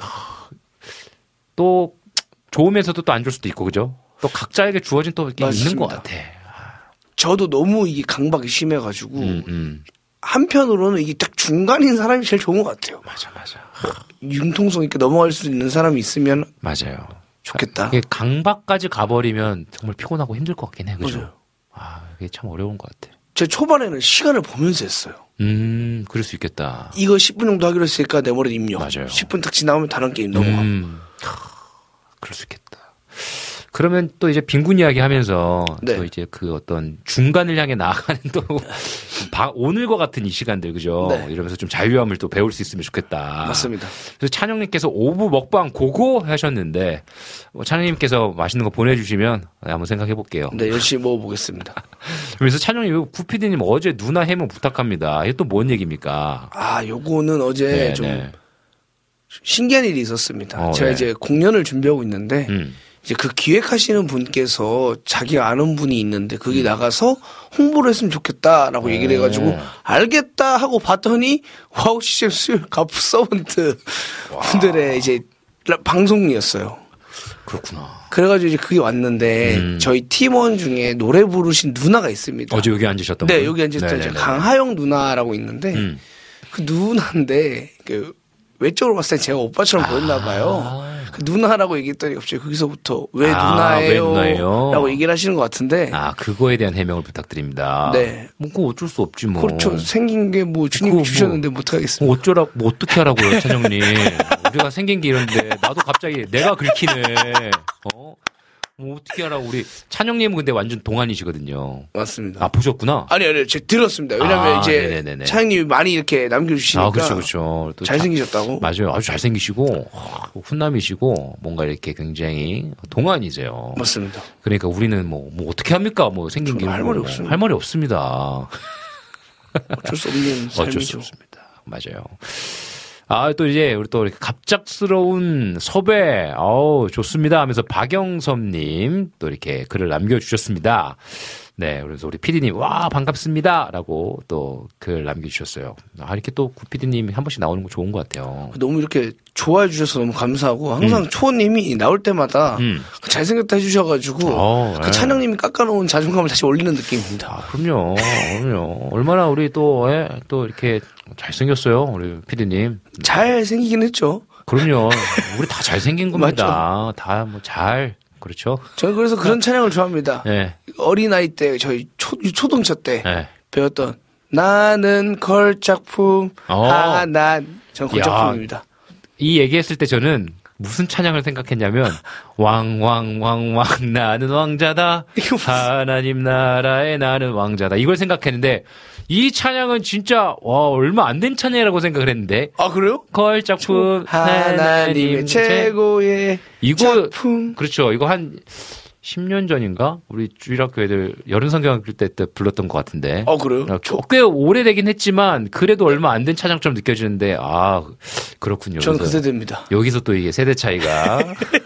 또 좋으면서도 또 안 좋을 수도 있고 그죠? 또 각자에게 주어진 또 이게 있는 것 같아. 저도 너무 이게 강박이 심해가지고 한편으로는 이게 딱 중간인 사람이 제일 좋은 것 같아요. 맞아. 융통성 있게 넘어갈 수 있는 사람이 있으면 맞아요. 좋겠다. 이게 강박까지 가버리면 정말 피곤하고 힘들 것 같긴 해. 그죠? 맞아요. 이게 참 어려운 것 같아. 제 초반에는 시간을 보면서 했어요. 그럴 수 있겠다. 이거 10분 정도 하기로 했으니까 내 머리에 입력. 맞아요. 10분 딱 지나면 다른 게임 넘어가. 그럴 수 있겠다. 그러면 또 이제 빈곤 이야기 하면서 네. 또 이제 그 어떤 중간을 향해 나아가는 또 오늘과 같은 이 시간들 그죠? 네. 이러면서 좀 자유함을 또 배울 수 있으면 좋겠다. 맞습니다. 그래서 찬영님께서 오브 먹방 고고 하셨는데 찬영님께서 맛있는 거 보내주시면 한번 생각해 볼게요. 네, 열심히 먹어보겠습니다. 그래서 찬영님 구피디님 어제 누나 해명 부탁합니다. 이게 또 뭔 얘기입니까? 요거는 어제 좀 신기한 일이 있었습니다. 제가 이제 공연을 준비하고 있는데 이제 그 기획하시는 분께서 자기가 아는 분이 있는데 거기 나가서 홍보를 했으면 좋겠다라고 얘기를 해가지고 알겠다 하고 봤더니 와우 CCM 수요일 가프 서번트 분들의 이제 방송이었어요. 그렇구나. 그래가지고 이제 그게 왔는데 저희 팀원 중에 노래 부르신 누나가 있습니다. 어제 여기 앉으셨던 네, 분? 여기 앉으셨던 이제 강하영 누나라고 있는데 그 누나인데 외적으로 봤을 때 제가 오빠처럼 보였나 봐요. 그 누나라고 얘기했더니 갑자기 거기서부터 왜 누나예요? 라고 얘기를 하시는 것 같은데. 그거에 대한 해명을 부탁드립니다. 네. 뭐, 그거 어쩔 수 없지 뭐. 그렇죠. 생긴 게 뭐 주님이 주셨는데 뭐 어떡하겠습니까? 어떻게 하라고요, 찬영님. 우리가 생긴 게 이런데, 나도 갑자기 내가 긁히네. 뭐 어떻게 하라고. 우리 찬영님은 근데 완전 동안이시거든요. 맞습니다. 보셨구나? 아니요. 제가 들었습니다. 왜냐면 이제 찬영님이 많이 이렇게 남겨주시니까. 그렇죠. 또 잘생기셨다고? 맞아요. 아주 잘생기시고 훈남이시고 뭔가 이렇게 굉장히 동안이세요. 맞습니다. 그러니까 우리는 뭐 어떻게 합니까? 뭐 생긴 게 할 말이 없습니다. 할 말이 없습니다. 어쩔 수 없는 삶이죠. 어쩔 수 없습니다. 맞아요. 또 이제 우리 또 이렇게 갑작스러운 섭외, 좋습니다 하면서 박영섭님 또 이렇게 글을 남겨주셨습니다. 네, 그래서 우리 PD님, 와, 반갑습니다. 라고 또 글 남겨주셨어요. 이렇게 또 구 PD님이 한 번씩 나오는 거 좋은 것 같아요. 너무 이렇게 좋아해 주셔서 너무 감사하고, 항상 초원님이 나올 때마다 잘생겼다 해주셔가지고, 그 찬영님이 깎아놓은 자존감을 다시 올리는 느낌입니다. 그럼요. 얼마나 우리 또 이렇게 잘생겼어요. 우리 PD님. 잘생기긴 했죠. 그럼요. 우리 다 잘생긴 겁니다. 맞죠? 다 뭐 그렇죠. 저는 그래서 그런 찬양을 좋아합니다. 네. 어린아이 때 저희 초등처 때 네. 배웠던 나는 걸작품 난 전 걸작품입니다. 이 얘기했을 때 저는 무슨 찬양을 생각했냐면 왕왕왕왕 나는 왕자다 하나님 나라에 나는 왕자다 이걸 생각했는데 이 찬양은 진짜 와 얼마 안 된 찬양이라고 생각을 했는데 아 그래요? 걸작품 하나님의 최고의 이거 작품 그렇죠 이거 한 10년 전인가 우리 주일학교 애들 여름 성경 읽을 때 불렀던 것 같은데. 그래요? 꽤 오래되긴 했지만 그래도 얼마 안 된 찬양처럼 느껴지는데 아 그렇군요. 저는 그 세대입니다. 여기서 또 이게 세대 차이가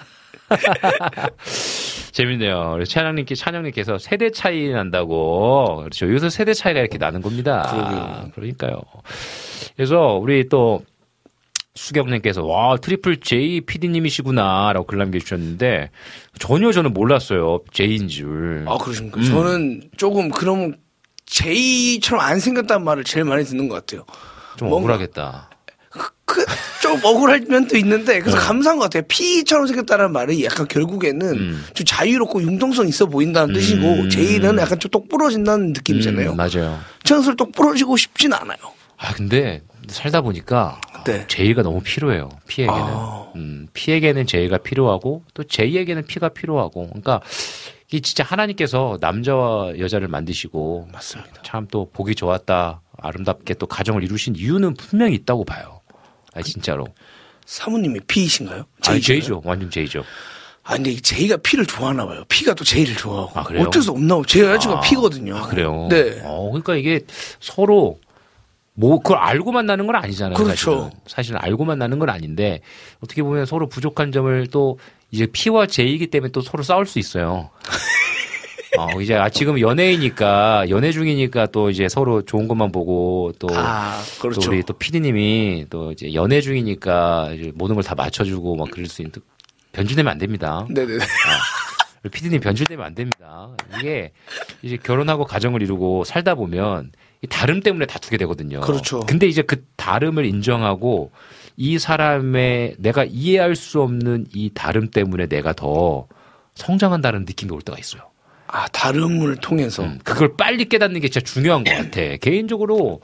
재밌네요. 찬양님께서 세대 차이 난다고 그렇죠. 여기서 세대 차이가 이렇게 나는 겁니다. 그러니까요. 그래서 우리 또 수경님께서 와 트리플 J PD님이시구나라고 글 남겨주셨는데 전혀 저는 몰랐어요 J인 줄. 아 그러십니까? 저는 조금 그럼 J처럼 안 생겼다는 말을 제일 많이 듣는 것 같아요. 좀 억울하겠다. 좀 억울할 면도 있는데 그래서 감사한 것 같아요. P처럼 생겼다는 말이 약간 결국에는 좀 자유롭고 융통성 있어 보인다는 뜻이고 J는 약간 좀 똑부러진다는 느낌이잖아요. 맞아요. 저는 사실 똑부러지고 싶진 않아요. 아 근데 살다 보니까 네. J가 너무 필요해요. P에게는. P에게는 J가 필요하고 또 J에게는 P가 필요하고. 그러니까 이 진짜 하나님께서 남자와 여자를 만드시고 맞습니다. 참 또 보기 좋았다. 아름답게 또 가정을 이루신 이유는 분명히 있다고 봐요. 아니 진짜로. 사모님이 P이신가요? 아니 J죠. 완전 J죠. 아 근데 J가 P를 좋아하나 봐요. P가 또 J를 좋아하고. 아, 그래요? 어쩔 수 없나 봐요. 제 여자친구가 P거든요. 아, 그래요? 네. 그러니까 이게 서로 그걸 알고 만나는 건 아니잖아요. 그렇죠. 사실은 알고 만나는 건 아닌데 어떻게 보면 서로 부족한 점을 또 이제 P와 J이기 때문에 또 서로 싸울 수 있어요. 이제 지금 연애이니까 연애 중이니까 또 이제 서로 좋은 것만 보고 또, 그렇죠. 또 우리 또 PD님이 또 이제 연애 중이니까 이제 모든 걸 다 맞춰주고 막 그럴 수 있는 변질되면 안 됩니다. 네네. PD님 변질되면 안 됩니다. 이게 이제 결혼하고 가정을 이루고 살다 보면 이 다름 때문에 다투게 되거든요. 그렇죠. 근데 이제 그 다름을 인정하고 이 사람의 내가 이해할 수 없는 이 다름 때문에 내가 더 성장한다는 느낌이 올 때가 있어요. 다름을 통해서. 그걸 빨리 깨닫는 게 진짜 중요한 것 같아. 개인적으로,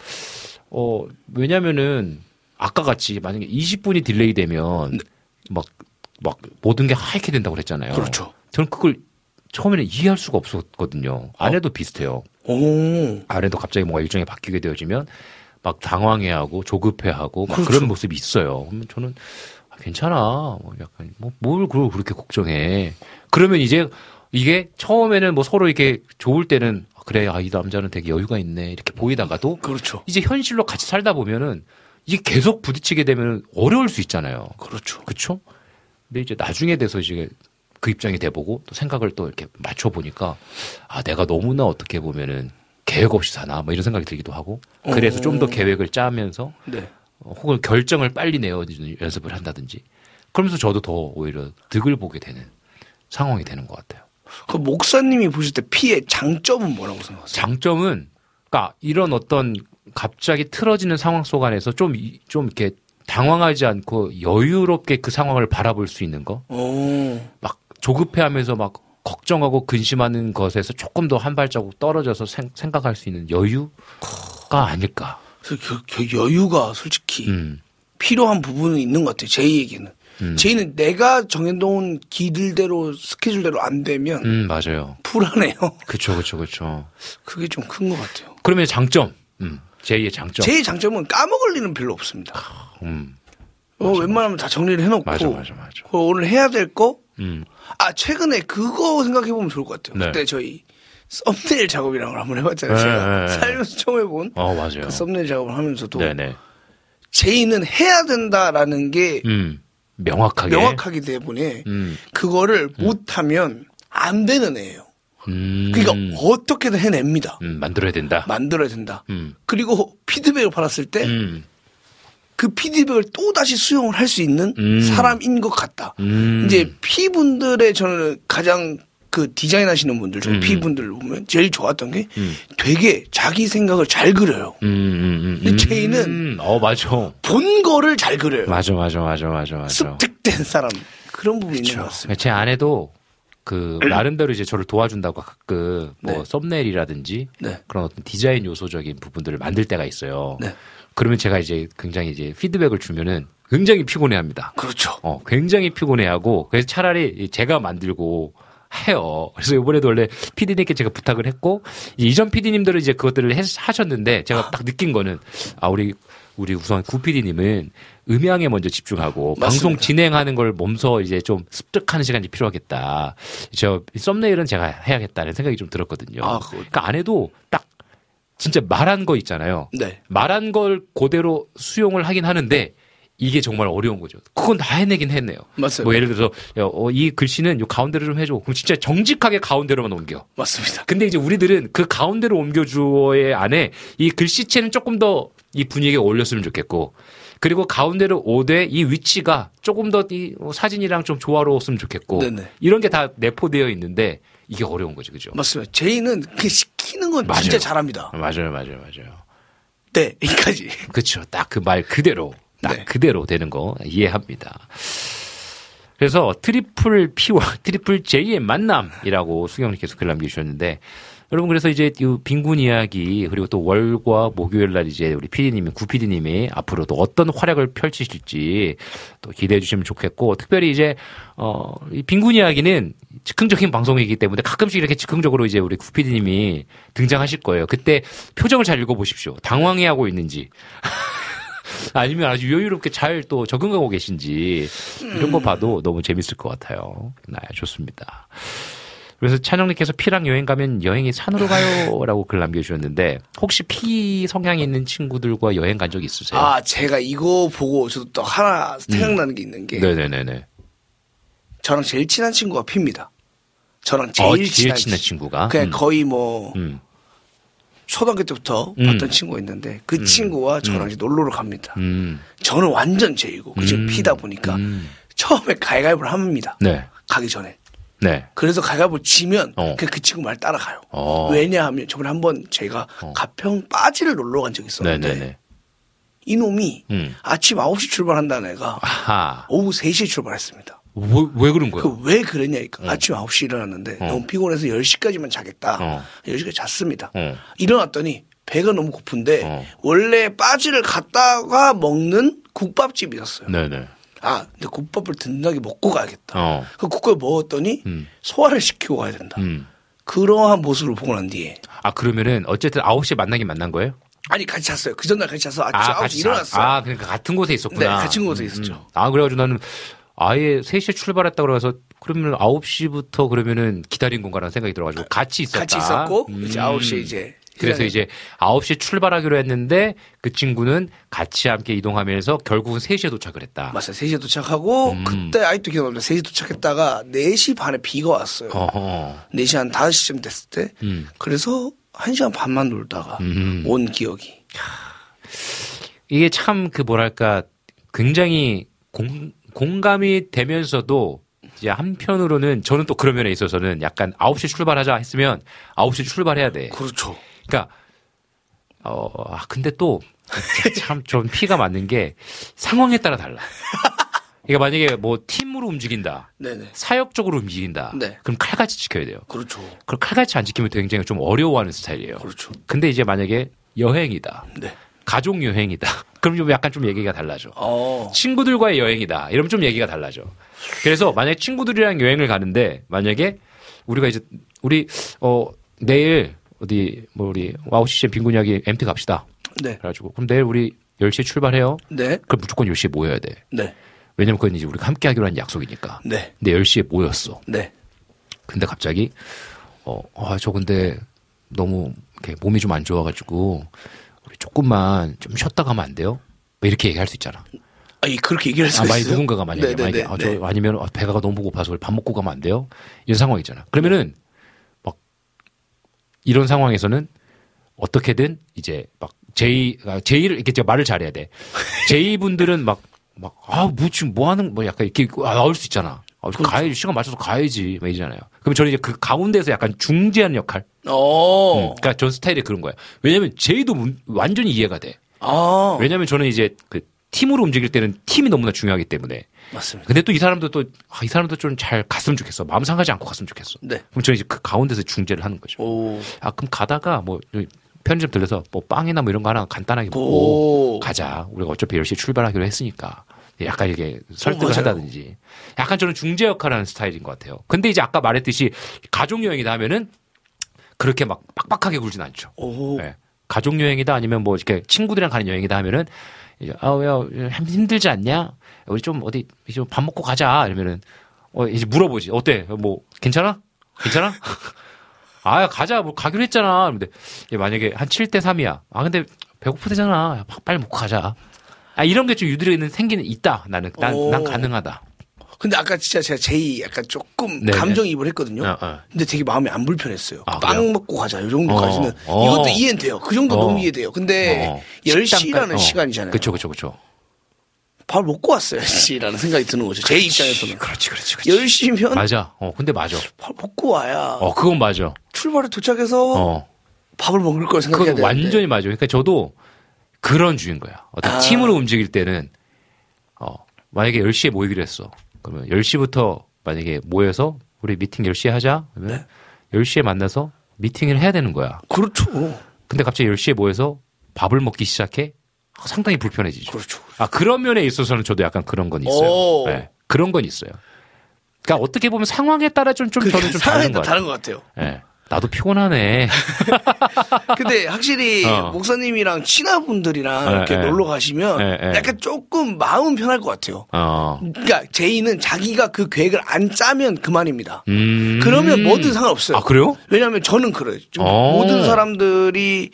왜냐면은, 아까 같이 만약에 20분이 딜레이 되면, 막 모든 게 하얗게 된다고 그랬잖아요. 그렇죠. 저는 그걸 처음에는 이해할 수가 없었거든요. 아내도 비슷해요. 아내도 갑자기 뭔가 일정이 바뀌게 되어지면, 막 당황해 하고, 조급해 하고, 막 그렇죠. 그런 모습이 있어요. 그러면 저는, 괜찮아. 약간, 뭘 그렇게 걱정해. 그러면 이제, 이게 처음에는 뭐 서로 이렇게 좋을 때는 그래 이 남자는 되게 여유가 있네 이렇게 보이다가도 그렇죠. 이제 현실로 같이 살다 보면은 이게 계속 부딪히게 되면 어려울 수 있잖아요. 그렇죠. 그렇죠? 근데 이제 나중에 돼서 이제 그 입장이 돼보고 또 생각을 또 이렇게 맞춰 보니까 내가 너무나 어떻게 보면은 계획 없이 사나 뭐 이런 생각이 들기도 하고 그래서 좀 더 계획을 짜면서 혹은 결정을 빨리 내어주는 연습을 한다든지 그러면서 저도 더 오히려 득을 보게 되는 상황이 되는 것 같아요. 그 목사님이 보실 때 P의 장점은 뭐라고 생각하세요? 장점은 그러니까 이런 어떤 갑자기 틀어지는 상황 속 안에서 좀 이렇게 당황하지 않고 여유롭게 그 상황을 바라볼 수 있는 거. 막 조급해하면서 막 걱정하고 근심하는 것에서 조금 더 한 발자국 떨어져서 생각할 수 있는 여유가 아닐까. 그 여유가 솔직히 필요한 부분은 있는 것 같아요. J에게는. J는 내가 정해놓은 길대로 스케줄대로 안 되면 맞아요. 불안해요. 그렇죠. 그게 좀 큰 것 같아요. 그러면 장점, J의 장점. J의 장점은 까먹을 일은 별로 없습니다. 웬만하면 다 정리를 해놓고 맞아. 오늘 해야 될 거. 최근에 그거 생각해보면 좋을 것 같아요. 네. 그때 저희 썸네일 작업이라는 걸 한번 해봤잖아요. 제가 살면서 처음 해본 맞아요. 그 썸네일 작업을 하면서도 네네. J는 해야 된다라는 게 명확하기 때문에 그거를 못하면 안 되는 애예요. 그러니까 어떻게든 해냅니다. 만들어야 된다. 그리고 피드백을 받았을 때 그 피드백을 또 다시 수용을 할 수 있는 사람인 것 같다. 이제 P분들의 저는 가장 그 디자인 하시는 분들, 저희 P분들 보면 제일 좋았던 게 되게 자기 생각을 잘 그려요. 근데 J는 맞아. 본 거를 잘 그려요. 맞아. 습득된 사람. 그런 부분이 있는 것 같습니다. 제 아내도 그 나름대로 이제 저를 도와준다고 가끔 뭐 썸네일이라든지 그런 어떤 디자인 요소적인 부분들을 만들 때가 있어요. 그러면 제가 이제 굉장히 이제 피드백을 주면은 굉장히 피곤해합니다. 그렇죠. 굉장히 피곤해하고 그래서 차라리 제가 만들고 해요. 그래서 이번에도 원래 PD님께 제가 부탁을 했고 이전 PD님들은 이제 그것들을 하셨는데 제가 딱 느낀 거는 우리 우선 구 PD님은 음향에 먼저 집중하고 맞습니다. 방송 진행하는 걸 몸소 이제 좀 습득하는 시간이 필요하겠다. 저 썸네일은 제가 해야겠다는 생각이 좀 들었거든요. 그러니까 안 해도 딱 진짜 말한 거 있잖아요. 네. 말한 걸 그대로 수용을 하긴 하는데 이게 정말 어려운 거죠. 그건 다 해내긴 했네요. 맞습니다. 뭐 예를 들어서 이 글씨는 요 가운데로 좀 해줘. 그럼 진짜 정직하게 가운데로만 옮겨. 맞습니다. 근데 이제 우리들은 그 가운데로 옮겨주어의 안에 이 글씨체는 조금 더 이 분위기에 올렸으면 좋겠고 그리고 가운데로 오되 이 위치가 조금 더 이 사진이랑 좀 조화로웠으면 좋겠고 네네. 이런 게 다 내포되어 있는데 이게 어려운 거죠. 그죠? 맞습니다. 제이는 그 시키는 건 맞아요. 진짜 잘합니다. 맞아요. 네, 여기까지. 그렇죠. 딱 그 말 그대로. 딱 네. 그대로 되는 거 이해합니다. 그래서 트리플 P와 트리플 J의 만남이라고 수경님께서 글 남겨주셨는데 여러분 그래서 이제 이 빈군 이야기 그리고 또 월과 목요일 날 이제 우리 PD님이 구 PD님이 앞으로 또 어떤 활약을 펼치실지 또 기대해 주시면 좋겠고 특별히 이제 이 빈군 이야기는 즉흥적인 방송이기 때문에 가끔씩 이렇게 즉흥적으로 이제 우리 구 PD님이 등장하실 거예요. 그때 표정을 잘 읽어보십시오. 당황해하고 있는지. 아니면 아주 여유롭게 잘 또 적응하고 계신지 이런 거 봐도 너무 재밌을 것 같아요. 네, 좋습니다. 그래서 찬영님께서 P랑 여행 가면 여행이 산으로 가요 라고 글 남겨주셨는데 혹시 P 성향이 있는 친구들과 여행 간 적 있으세요? 제가 이거 보고 저도 또 하나 생각나는 게 있는 게 네네네네. 저랑 제일 친한 친구가 P입니다. 저랑 제일 친한 친구가? 그냥 거의 뭐 초등학교 때부터 봤던 친구가 있는데 그 친구와 저랑 이제 놀러를 갑니다. 저는 완전 J고 그 친구 P다 보니까 처음에 가위바위보를 합니다. 네. 가기 전에. 네. 그래서 가위바위보 지면 그 친구 말 따라가요. 왜냐하면 저번에 한번 제가 가평 빠지를 놀러 간 적이 있었는데 네네네. 이놈이 아침 9시 출발한다는 애가 아하. 오후 3시에 출발했습니다. 왜 그런 거예요? 왜 그랬냐니까 아침 9시 일어났는데 너무 피곤해서 10시까지만 자겠다. 10시까지 잤습니다. 일어났더니 배가 너무 고픈데 원래 빠지를 갔다가 먹는 국밥집이 있었어요. 네네. 근데 국밥을 든든하게 먹고 가야겠다. 그 국밥을 먹었더니 소화를 시키고 가야 된다. 그러한 모습을 보고 난 뒤에. 그러면은 어쨌든 9시에 만난 거예요? 아니 같이 잤어요. 그 전날 같이 자서 아침 9시 일어났어요. 그러니까 같은 곳에 있었구나. 네, 같은 곳에 있었죠. 그래가지고 나는 아예 3시에 출발했다 그래서 그러면 9시부터 그러면은 기다린 건가라는 생각이 들어가지고 같이 있었다. 같이 있었고 이제 9시에 이제 그래서 이제 9시에 출발하기로 했는데 그 친구는 같이 함께 이동하면서 결국은 3시에 도착을 했다. 맞아요. 3시에 도착하고 그때 아직도 기억납니다. 3시 도착했다가 4시 반에 비가 왔어요. 4시 한 5시쯤 됐을 때 그래서 1시간 반만 놀다가 온 기억이. 이게 참 그 뭐랄까 굉장히 공감이 되면서도 이제 한편으로는 저는 또 그런 면에 있어서는 약간 9시 출발하자 했으면 9시 출발해야 돼. 그렇죠. 그러니까 근데 또 참 좀 피가 맞는 게 상황에 따라 달라. 그러니까 만약에 뭐 팀으로 움직인다. 네네. 사역적으로 움직인다. 네. 그럼 칼같이 지켜야 돼요. 그렇죠. 그걸 칼같이 안 지키면 굉장히 좀 어려워하는 스타일이에요. 그렇죠. 근데 이제 만약에 여행이다. 네. 가족 여행이다. 그럼 좀 약간 좀 얘기가 달라져. 친구들과의 여행이다. 이러면 좀 얘기가 달라져. 그래서 만약에 친구들이랑 여행을 가는데 만약에 우리가 이제 내일 어디 우리 와우CCM 빈군 이야기 MT 갑시다. 네. 그래가지고 그럼 내일 우리 10시에 출발해요. 네. 그럼 무조건 10시에 모여야 돼. 네. 왜냐면 그건 이제 우리가 함께 하기로 한 약속이니까. 네. 근데 10시에 모였어. 네. 근데 갑자기 저 근데 너무 이렇게 몸이 좀 안 좋아가지고 우리 조금만 좀 쉬었다 가면 안 돼요? 뭐 이렇게 얘기할 수 있잖아. 그렇게 얘기할 수 있어요? 누군가가 만약에 아니면 배가 너무 고파서 밥 먹고 가면 안 돼요? 이런 상황이잖아. 그러면은 막 이런 상황에서는 어떻게든 이제 막 제이를 이렇게 제가 말을 잘해야 돼. 제이 분들은 뭐 지금 뭐 하는 뭐 약간 이렇게 나올 수 있잖아. 가야지 시간 맞춰서 가야지 막 이러잖아요. 그럼 저는 이제 그 가운데서 약간 중재하는 역할. 그러니까 전 스타일이 그런 거예요. 왜냐면 제이도 완전히 이해가 돼. 왜냐면 저는 이제 그 팀으로 움직일 때는 팀이 너무나 중요하기 때문에. 맞습니다. 근데 또 이 사람도 좀 잘 갔으면 좋겠어. 마음 상하지 않고 갔으면 좋겠어. 네. 그럼 저는 이제 그 가운데서 중재를 하는 거죠. 그럼 가다가 뭐 편의점 들려서 뭐 빵이나 뭐 이런 거 하나 간단하게 먹고 가자. 우리가 어차피 10시에 출발하기로 했으니까. 약간 이게 설득을 한다든지. 약간 저는 중재 역할을 하는 스타일인 것 같아요. 근데 이제 아까 말했듯이 가족여행이다 하면은 그렇게 막 빡빡하게 굴진 않죠. 네. 가족여행이다 아니면 뭐 이렇게 친구들이랑 가는 여행이다 하면은 이제 야, 힘들지 않냐? 우리 좀 어디 좀 밥 먹고 가자. 이러면은 이제 물어보지. 어때? 뭐 괜찮아? 괜찮아? 아, 가자. 뭐 가기로 했잖아. 근데 만약에 한 7대 3이야. 아, 근데 배고프대잖아. 빨리 먹고 가자. 아, 이런 게 좀 유들이 생기는 있다. 난 가능하다. 근데 아까 진짜 제가 제이 약간 조금 감정이입을 했거든요. 근데 되게 마음이 안 불편했어요. 빵 그래요? 먹고 가자. 이 정도까지는. 이것도 이해는 돼요. 그 정도 너무 이해돼요. 근데 10시라는 시간이잖아요. 그쵸. 밥 먹고 왔어야지라는 생각이 드는 거죠. 제 입장에서는. 그렇지. 10시면. 맞아. 근데 맞아. 밥 먹고 와야. 그건 맞아. 출발에 도착해서. 밥을 먹을 걸 생각해야 되는데. 완전히 맞아. 그러니까 저도 그런 주인 거야. 어떤 팀으로 움직일 때는, 만약에 10시에 모이기로 했어. 그러면 10시부터 만약에 모여서 우리 미팅 10시에 하자. 그러면 10시에 만나서 미팅을 해야 되는 거야. 그렇죠. 근데 갑자기 10시에 모여서 밥을 먹기 시작해? 상당히 불편해지죠. 그렇죠. 그런 면에 있어서는 저도 약간 그런 건 있어요. 네, 그런 건 있어요. 그러니까 어떻게 보면 상황에 따라 저는 좀 다른 것 같아요. 네. 나도 피곤하네. 근데 확실히 목사님이랑 친한 분들이랑 이렇게 놀러 가시면 약간 조금 마음 편할 것 같아요. 그러니까 제이는 자기가 그 계획을 안 짜면 그만입니다. 그러면 뭐든 상관없어요. 아, 그래요? 왜냐하면 저는 그래요. 모든 사람들이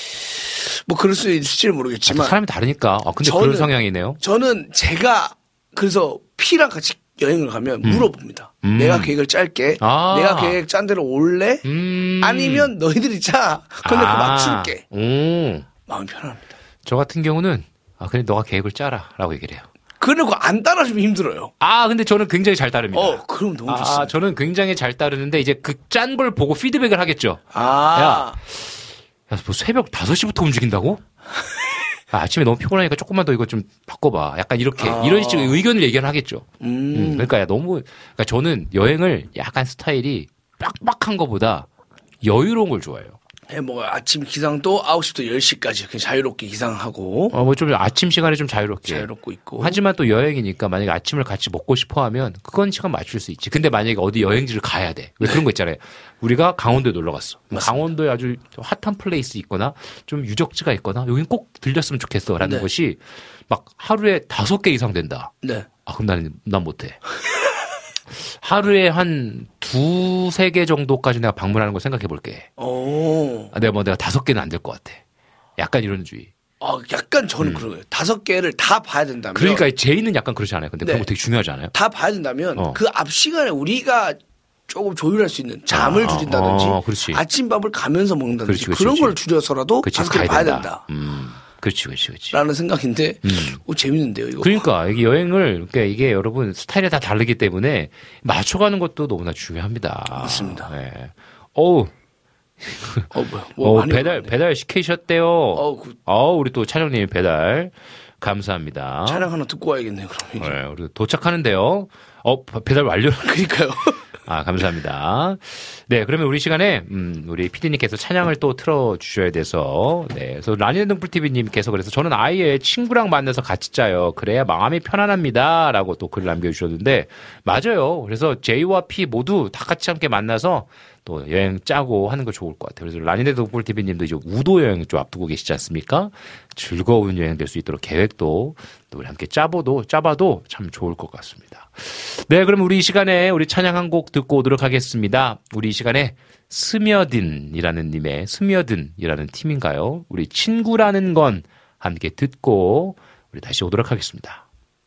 뭐 그럴 수 있을지는 모르겠지만 사람이 다르니까. 근데 그런 성향이네요. 저는 제가 그래서 P랑 같이 여행을 가면 물어봅니다. 내가 계획을 짤게. 내가 계획 짠 대로 올래? 아니면 너희들이 짜. 근데 그거 맞출게. 마음 편합니다. 저 같은 경우는 그래 너가 계획을 짜라 라고 얘기를 해요. 그리고 안 따라주면 힘들어요. 근데 저는 굉장히 잘 따릅니다. 그럼 너무 좋습니다. 저는 굉장히 잘 따르는데 이제 그 짠 걸 보고 피드백을 하겠죠. 야, 뭐 새벽 5시부터 움직인다고? 아침에 너무 피곤하니까 조금만 더 이거 좀 바꿔봐. 약간 이렇게 이런 식의 의견을 얘기를 하겠죠. 그러니까 그러니까 저는 여행을 약간 스타일이 빡빡한 것보다 여유로운 걸 좋아해요. 뭐 아침 기상도 9시부터 10시까지 그냥 자유롭게 기상하고. 뭐 좀 아침 시간에 좀 자유롭고 있고. 하지만 또 여행이니까 만약에 아침을 같이 먹고 싶어 하면 그건 시간 맞출 수 있지. 근데 만약에 어디 여행지를 가야 돼. 왜 그런 거 있잖아요. 우리가 강원도에 놀러 갔어. 맞습니다. 강원도에 아주 핫한 플레이스 있거나 좀 유적지가 있거나 여긴 꼭 들렸으면 좋겠어. 라는 것이 막 하루에 5개 이상 된다. 네. 그럼 난 못해. 하루에 한 2-3개 정도까지 내가 방문하는 걸 생각해 볼게. 내가 5개는 안 될 것 같아. 약간 이런 주의. 약간 저는 그런 거예요. 5개를 다 봐야 된다면. 그러니까 제이는 약간 그렇지 않아요. 근데 그런 거 되게 중요하지 않아요? 다 봐야 된다면 그 앞 시간에 우리가 조금 조율할 수 있는 잠을 줄인다든지 아침밥을 가면서 먹는다든지 그런 걸 줄여서라도 5개를 봐야 된다. 그렇지. 라는 생각인데, 재밌는데요, 이거. 그러니까, 이게 그러니까 이게 여러분 스타일이 다 다르기 때문에 맞춰가는 것도 너무나 중요합니다. 맞습니다. 네. 배달 시키셨대요. 우리 또 차장님 배달. 감사합니다. 차량 하나 듣고 와야겠네요, 그럼. 네, 우리 도착하는데요. 배달 완료. 그러니까요. 감사합니다. 네, 그러면 우리 시간에, 우리 PD님께서 찬양을 또 틀어주셔야 돼서, 그래서 라니등불TV님께서 그래서 저는 아예 친구랑 만나서 같이 짜요. 그래야 마음이 편안합니다. 라고 또 글 남겨주셨는데, 맞아요. 그래서 J와 P 모두 다 같이 함께 만나서 또 여행 짜고 하는 거 좋을 것 같아요. 그래서 라니등불TV님도 이제 우도 여행 좀 앞두고 계시지 않습니까? 즐거운 여행 될 수 있도록 계획도 또 우리 함께 짜봐도 참 좋을 것 같습니다. 네, 그럼 우리 이 시간에 우리 찬양 한 곡 듣고 오도록 하겠습니다. 우리 이 시간에 스며든이라는 팀인가요? 우리 친구라는 건 함께 듣고 우리 다시 오도록 하겠습니다.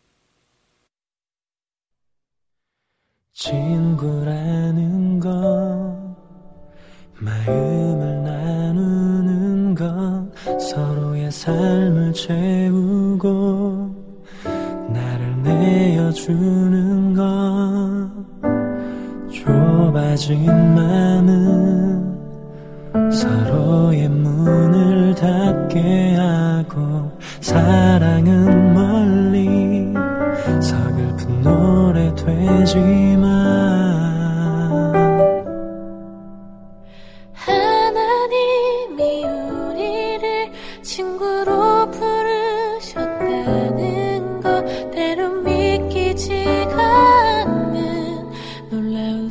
친구라는 건 마음을 나누는 건 서로의 삶을 채우고 나를 내어주는 건 좁아진 마음은 서로의 문을 닫게 하고 사랑은 멀리 서글픈 노래 되지만 하나님이 우리를 친구로 부르셨다는 것 때론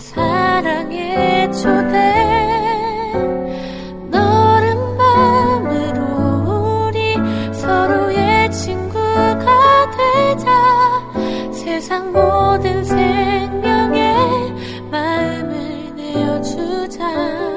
사랑의 초대 너른 마음으로 우리 서로의 친구가 되자 세상 모든 생명에 마음을 내어주자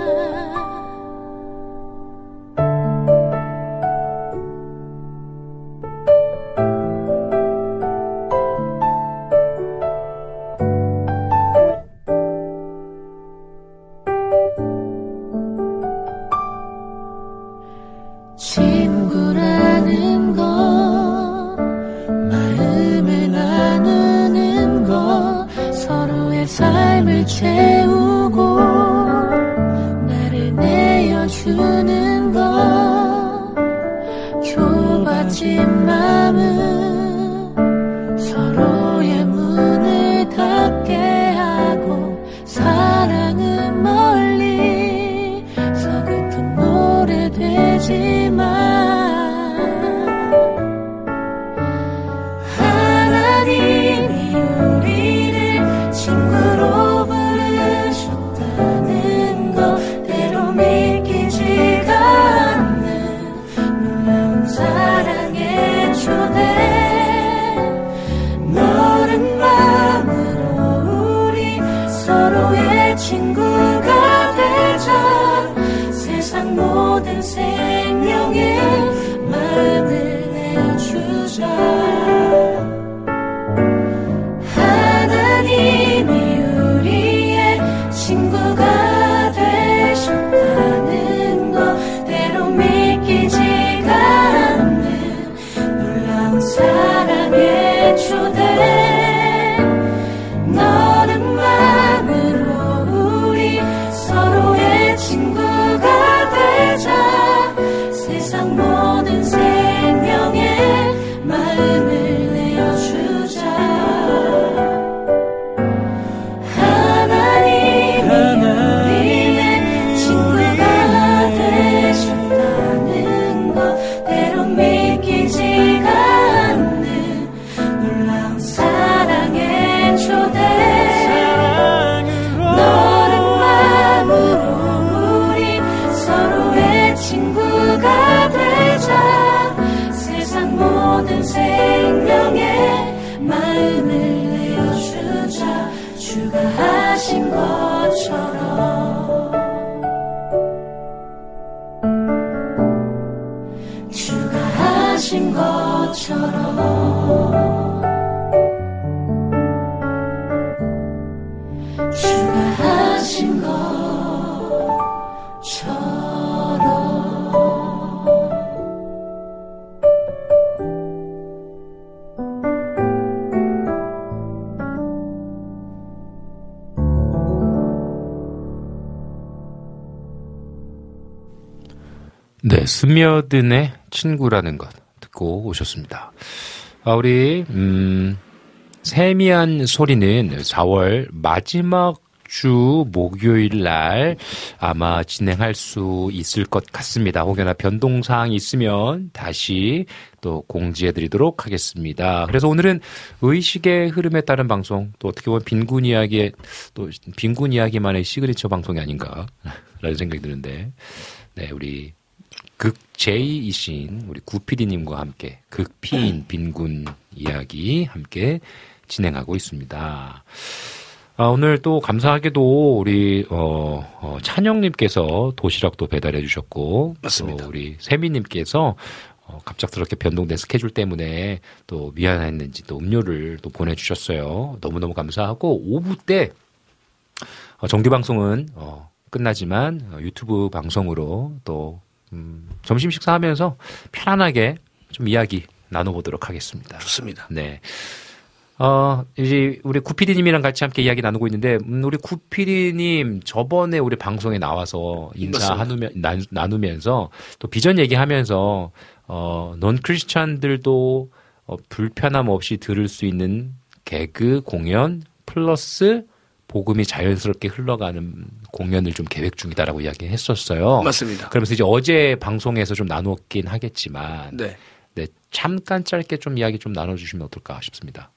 친구라는 건 마음을 나누는 것 서로의 삶을 채우고 나를 내어주는 것 좁아진 마음은 서로의 문을 닫게 하고 사랑은 멀리 서글픈 노래 되지만 하나님이 우리를 친구로 부르셨다는 것 때로 믿기지가 않는 놀라운 사랑의 초대 너른 마음으로 우리 서로의 친구가 되자 세상 모든 생명에 마음을 내어주자 하나님이 우리의 친구가 되셨다는 것 때로 믿기지가 않는 놀라운 사랑의 초대 너른 마음으로 우리 서로의 친구가 되자 세상 모든 생명에 마음을 내어주자 하나님이 우리의 친구가 되셨다는 것 때로 믿기지가 않는 놀라운 사랑의 초대 너른 마음으로 우리 서로의 친구가 되자 세상 모든 생명에 마음을 내어주자 주가 하신 것처럼 주가 하신 것처럼 주가 하신 것처럼 네, 스며든의 친구라는 것 듣고 오셨습니다. 우리 세미한 소리는 4월 마지막 주 목요일 날 아마 진행할 수 있을 것 같습니다. 혹여나 변동사항이 있으면 다시 또 공지해드리도록 하겠습니다. 그래서 오늘은 의식의 흐름에 따른 방송, 또 어떻게 보면 빈군 이야기만의 시그니처 방송이 아닌가라는 생각이 드는데, 네, 우리 극제이이신 우리 구피디님과 함께 극피인 빈군 이야기 함께 진행하고 있습니다. 오늘 또 감사하게도 우리 찬영님께서 도시락도 배달해 주셨고, 맞습니다. 또 우리 세미님께서 갑작스럽게 변동된 스케줄 때문에 또 미안했는지 또 음료를 또 보내주셨어요. 너무너무 감사하고, 오후 때 정규 방송은 끝나지만 유튜브 방송으로 또 점심 식사하면서 편안하게 좀 이야기 나눠보도록 하겠습니다. 좋습니다. 네. 이제 우리 구피디님이랑 같이 함께 이야기 나누고 있는데, 우리 구피디님 저번에 우리 방송에 나와서 나누면서 또 비전 얘기하면서, 넌 크리스찬들도 불편함 없이 들을 수 있는 개그 공연 플러스 복음이 자연스럽게 흘러가는 공연을 좀 계획 중이다라고 이야기했었어요. 맞습니다. 그러면서 이제 어제 방송에서 좀 나눴긴 하겠지만, 네. 네, 잠깐 짧게 좀 이야기 좀 나눠주시면 어떨까 싶습니다.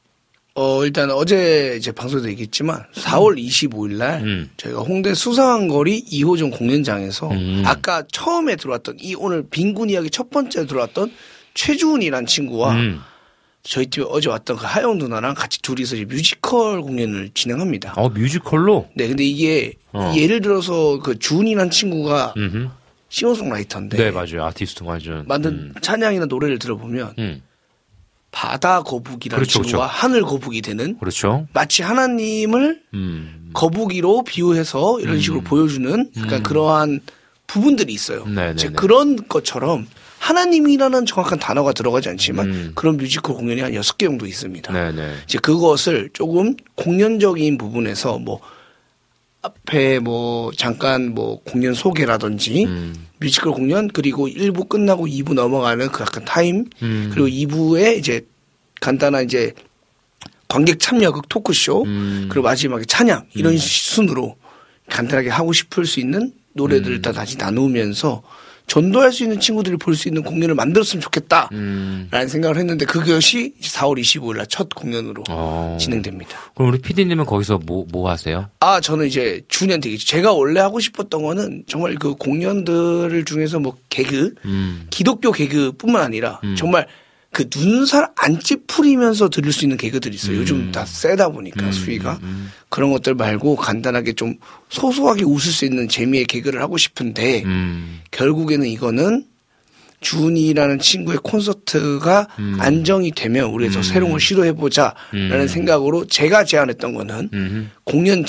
일단 어제 이제 방송에도 얘기했지만 4월 25일 날 저희가 홍대 수상거리 2호점 공연장에서 아까 처음에 들어왔던 이 오늘 빈군 이야기 첫 번째 들어왔던 최주훈이란 친구와 저희 팀에 어제 왔던 그 하영 누나랑 같이 둘이서 이제 뮤지컬 공연을 진행합니다. 뮤지컬로? 네, 근데 이게 예를 들어서 그 주훈이란 친구가 싱어송라이터인데. 네, 맞아요. 아티스트 완전. 만든 찬양이나 노래를 들어보면 바다 거북이라는 그렇죠, 친구와 그렇죠. 하늘 거북이 되는. 그렇죠. 마치 하나님을 거북이로 비유해서 이런 식으로 보여주는 약간 그러한 부분들이 있어요. 이제 그런 것처럼 하나님이라는 정확한 단어가 들어가지 않지만 그런 뮤지컬 공연이 한 6개 정도 있습니다. 네네. 이제 그것을 조금 공연적인 부분에서 뭐 앞에 뭐 잠깐 뭐 공연 소개라든지 뮤지컬 공연 그리고 1부 끝나고 2부 넘어가는 그 약간 타임 그리고 2부에 이제 간단한 이제 관객 참여극 토크쇼 그리고 마지막에 찬양 이런 순으로 간단하게 하고 싶을 수 있는 노래들을 다 다시 나누면서 전도할 수 있는 친구들이 볼 수 있는 공연을 만들었으면 좋겠다라는 생각을 했는데 그것이 4월 25일 날 첫 공연으로 진행됩니다. 그럼 우리 PD님은 거기서 뭐 하세요? 저는 이제 주년 되겠죠. 제가 원래 하고 싶었던 거는 정말 그 공연들 중에서 뭐 개그, 기독교 개그뿐만 아니라 정말 그 눈살 안 찌푸리면서 들을 수 있는 개그들이 있어요. 요즘 다 세다 보니까 수위가. 그런 것들 말고 간단하게 좀 소소하게 웃을 수 있는 재미의 개그를 하고 싶은데 결국에는 이거는 준이라는 친구의 콘서트가 안정이 되면 우리가 더 새로운 걸 시도해보자 라는 생각으로 제가 제안했던 거는 공연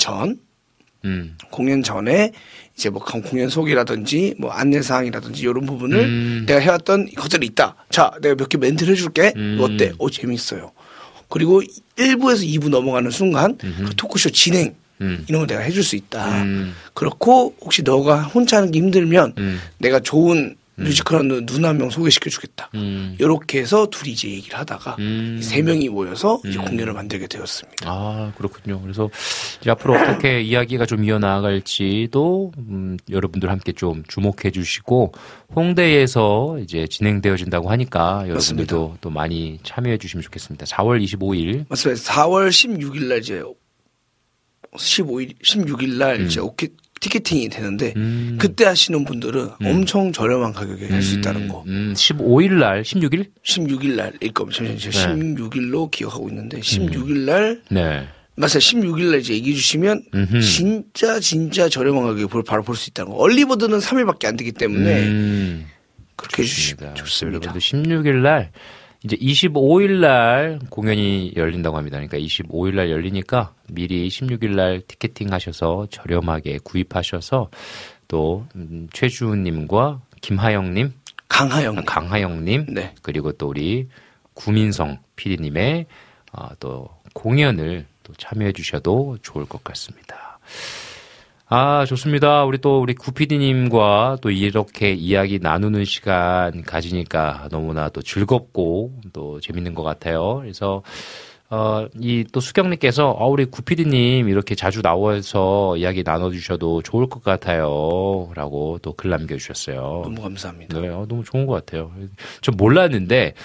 전에 이제 뭐 공연 소개라든지 뭐 안내사항이라든지 이런 부분을 내가 해왔던 것들이 있다. 자, 내가 몇 개 멘트를 해줄게. 어때? 재밌어요. 그리고 1부에서 2부 넘어가는 순간 그 토크쇼 진행 이런 거 내가 해줄 수 있다. 그렇고 혹시 너가 혼자 하는 게 힘들면 내가 좋은 뮤지컬 누나 한 명 소개시켜주겠다. 이렇게 해서 둘이 이제 얘기를 하다가 3명이 모여서 이제 공연을 만들게 되었습니다. 그렇군요. 그래서 이제 앞으로 어떻게 이야기가 좀 이어나갈지도 여러분들 함께 좀 주목해 주시고 홍대에서 이제 진행되어진다고 하니까 여러분들도 맞습니다. 또 많이 참여해 주시면 좋겠습니다. 4월 25일. 맞습니다. 4월 16일 날 이제 16일 날 이제 티켓팅이 되는데 그때 하시는 분들은 엄청 저렴한 가격에 할 수 있다는 거. 15일 날 16일? 16일 날일 겁니다. 제가 16일로 기억하고 있는데 16일 날 맞아요. 16일 날 이제 얘기해 주시면 진짜 저렴한 가격에 바로 볼 수 있다는 거. 얼리버드는 3일밖에 안 되기 때문에 그렇게 해주시면 좋습니다. 여러분들 16일 날 이제 25일 날 공연이 열린다고 합니다. 그러니까 25일 날 열리니까 미리 16일 날 티켓팅 하셔서 저렴하게 구입하셔서 또 최주훈님과 김하영님, 강하영님, 네. 그리고 또 우리 구민성 PD님의 또 공연을 또 참여해 주셔도 좋을 것 같습니다. 좋습니다. 우리 구PD님과 또 이렇게 이야기 나누는 시간 가지니까 너무나 또 즐겁고 또 재밌는 것 같아요. 그래서, 이 또 수경님께서, 우리 구PD님 이렇게 자주 나와서 이야기 나눠주셔도 좋을 것 같아요. 라고 또 글 남겨주셨어요. 너무 감사합니다. 네, 너무 좋은 것 같아요. 전 몰랐는데,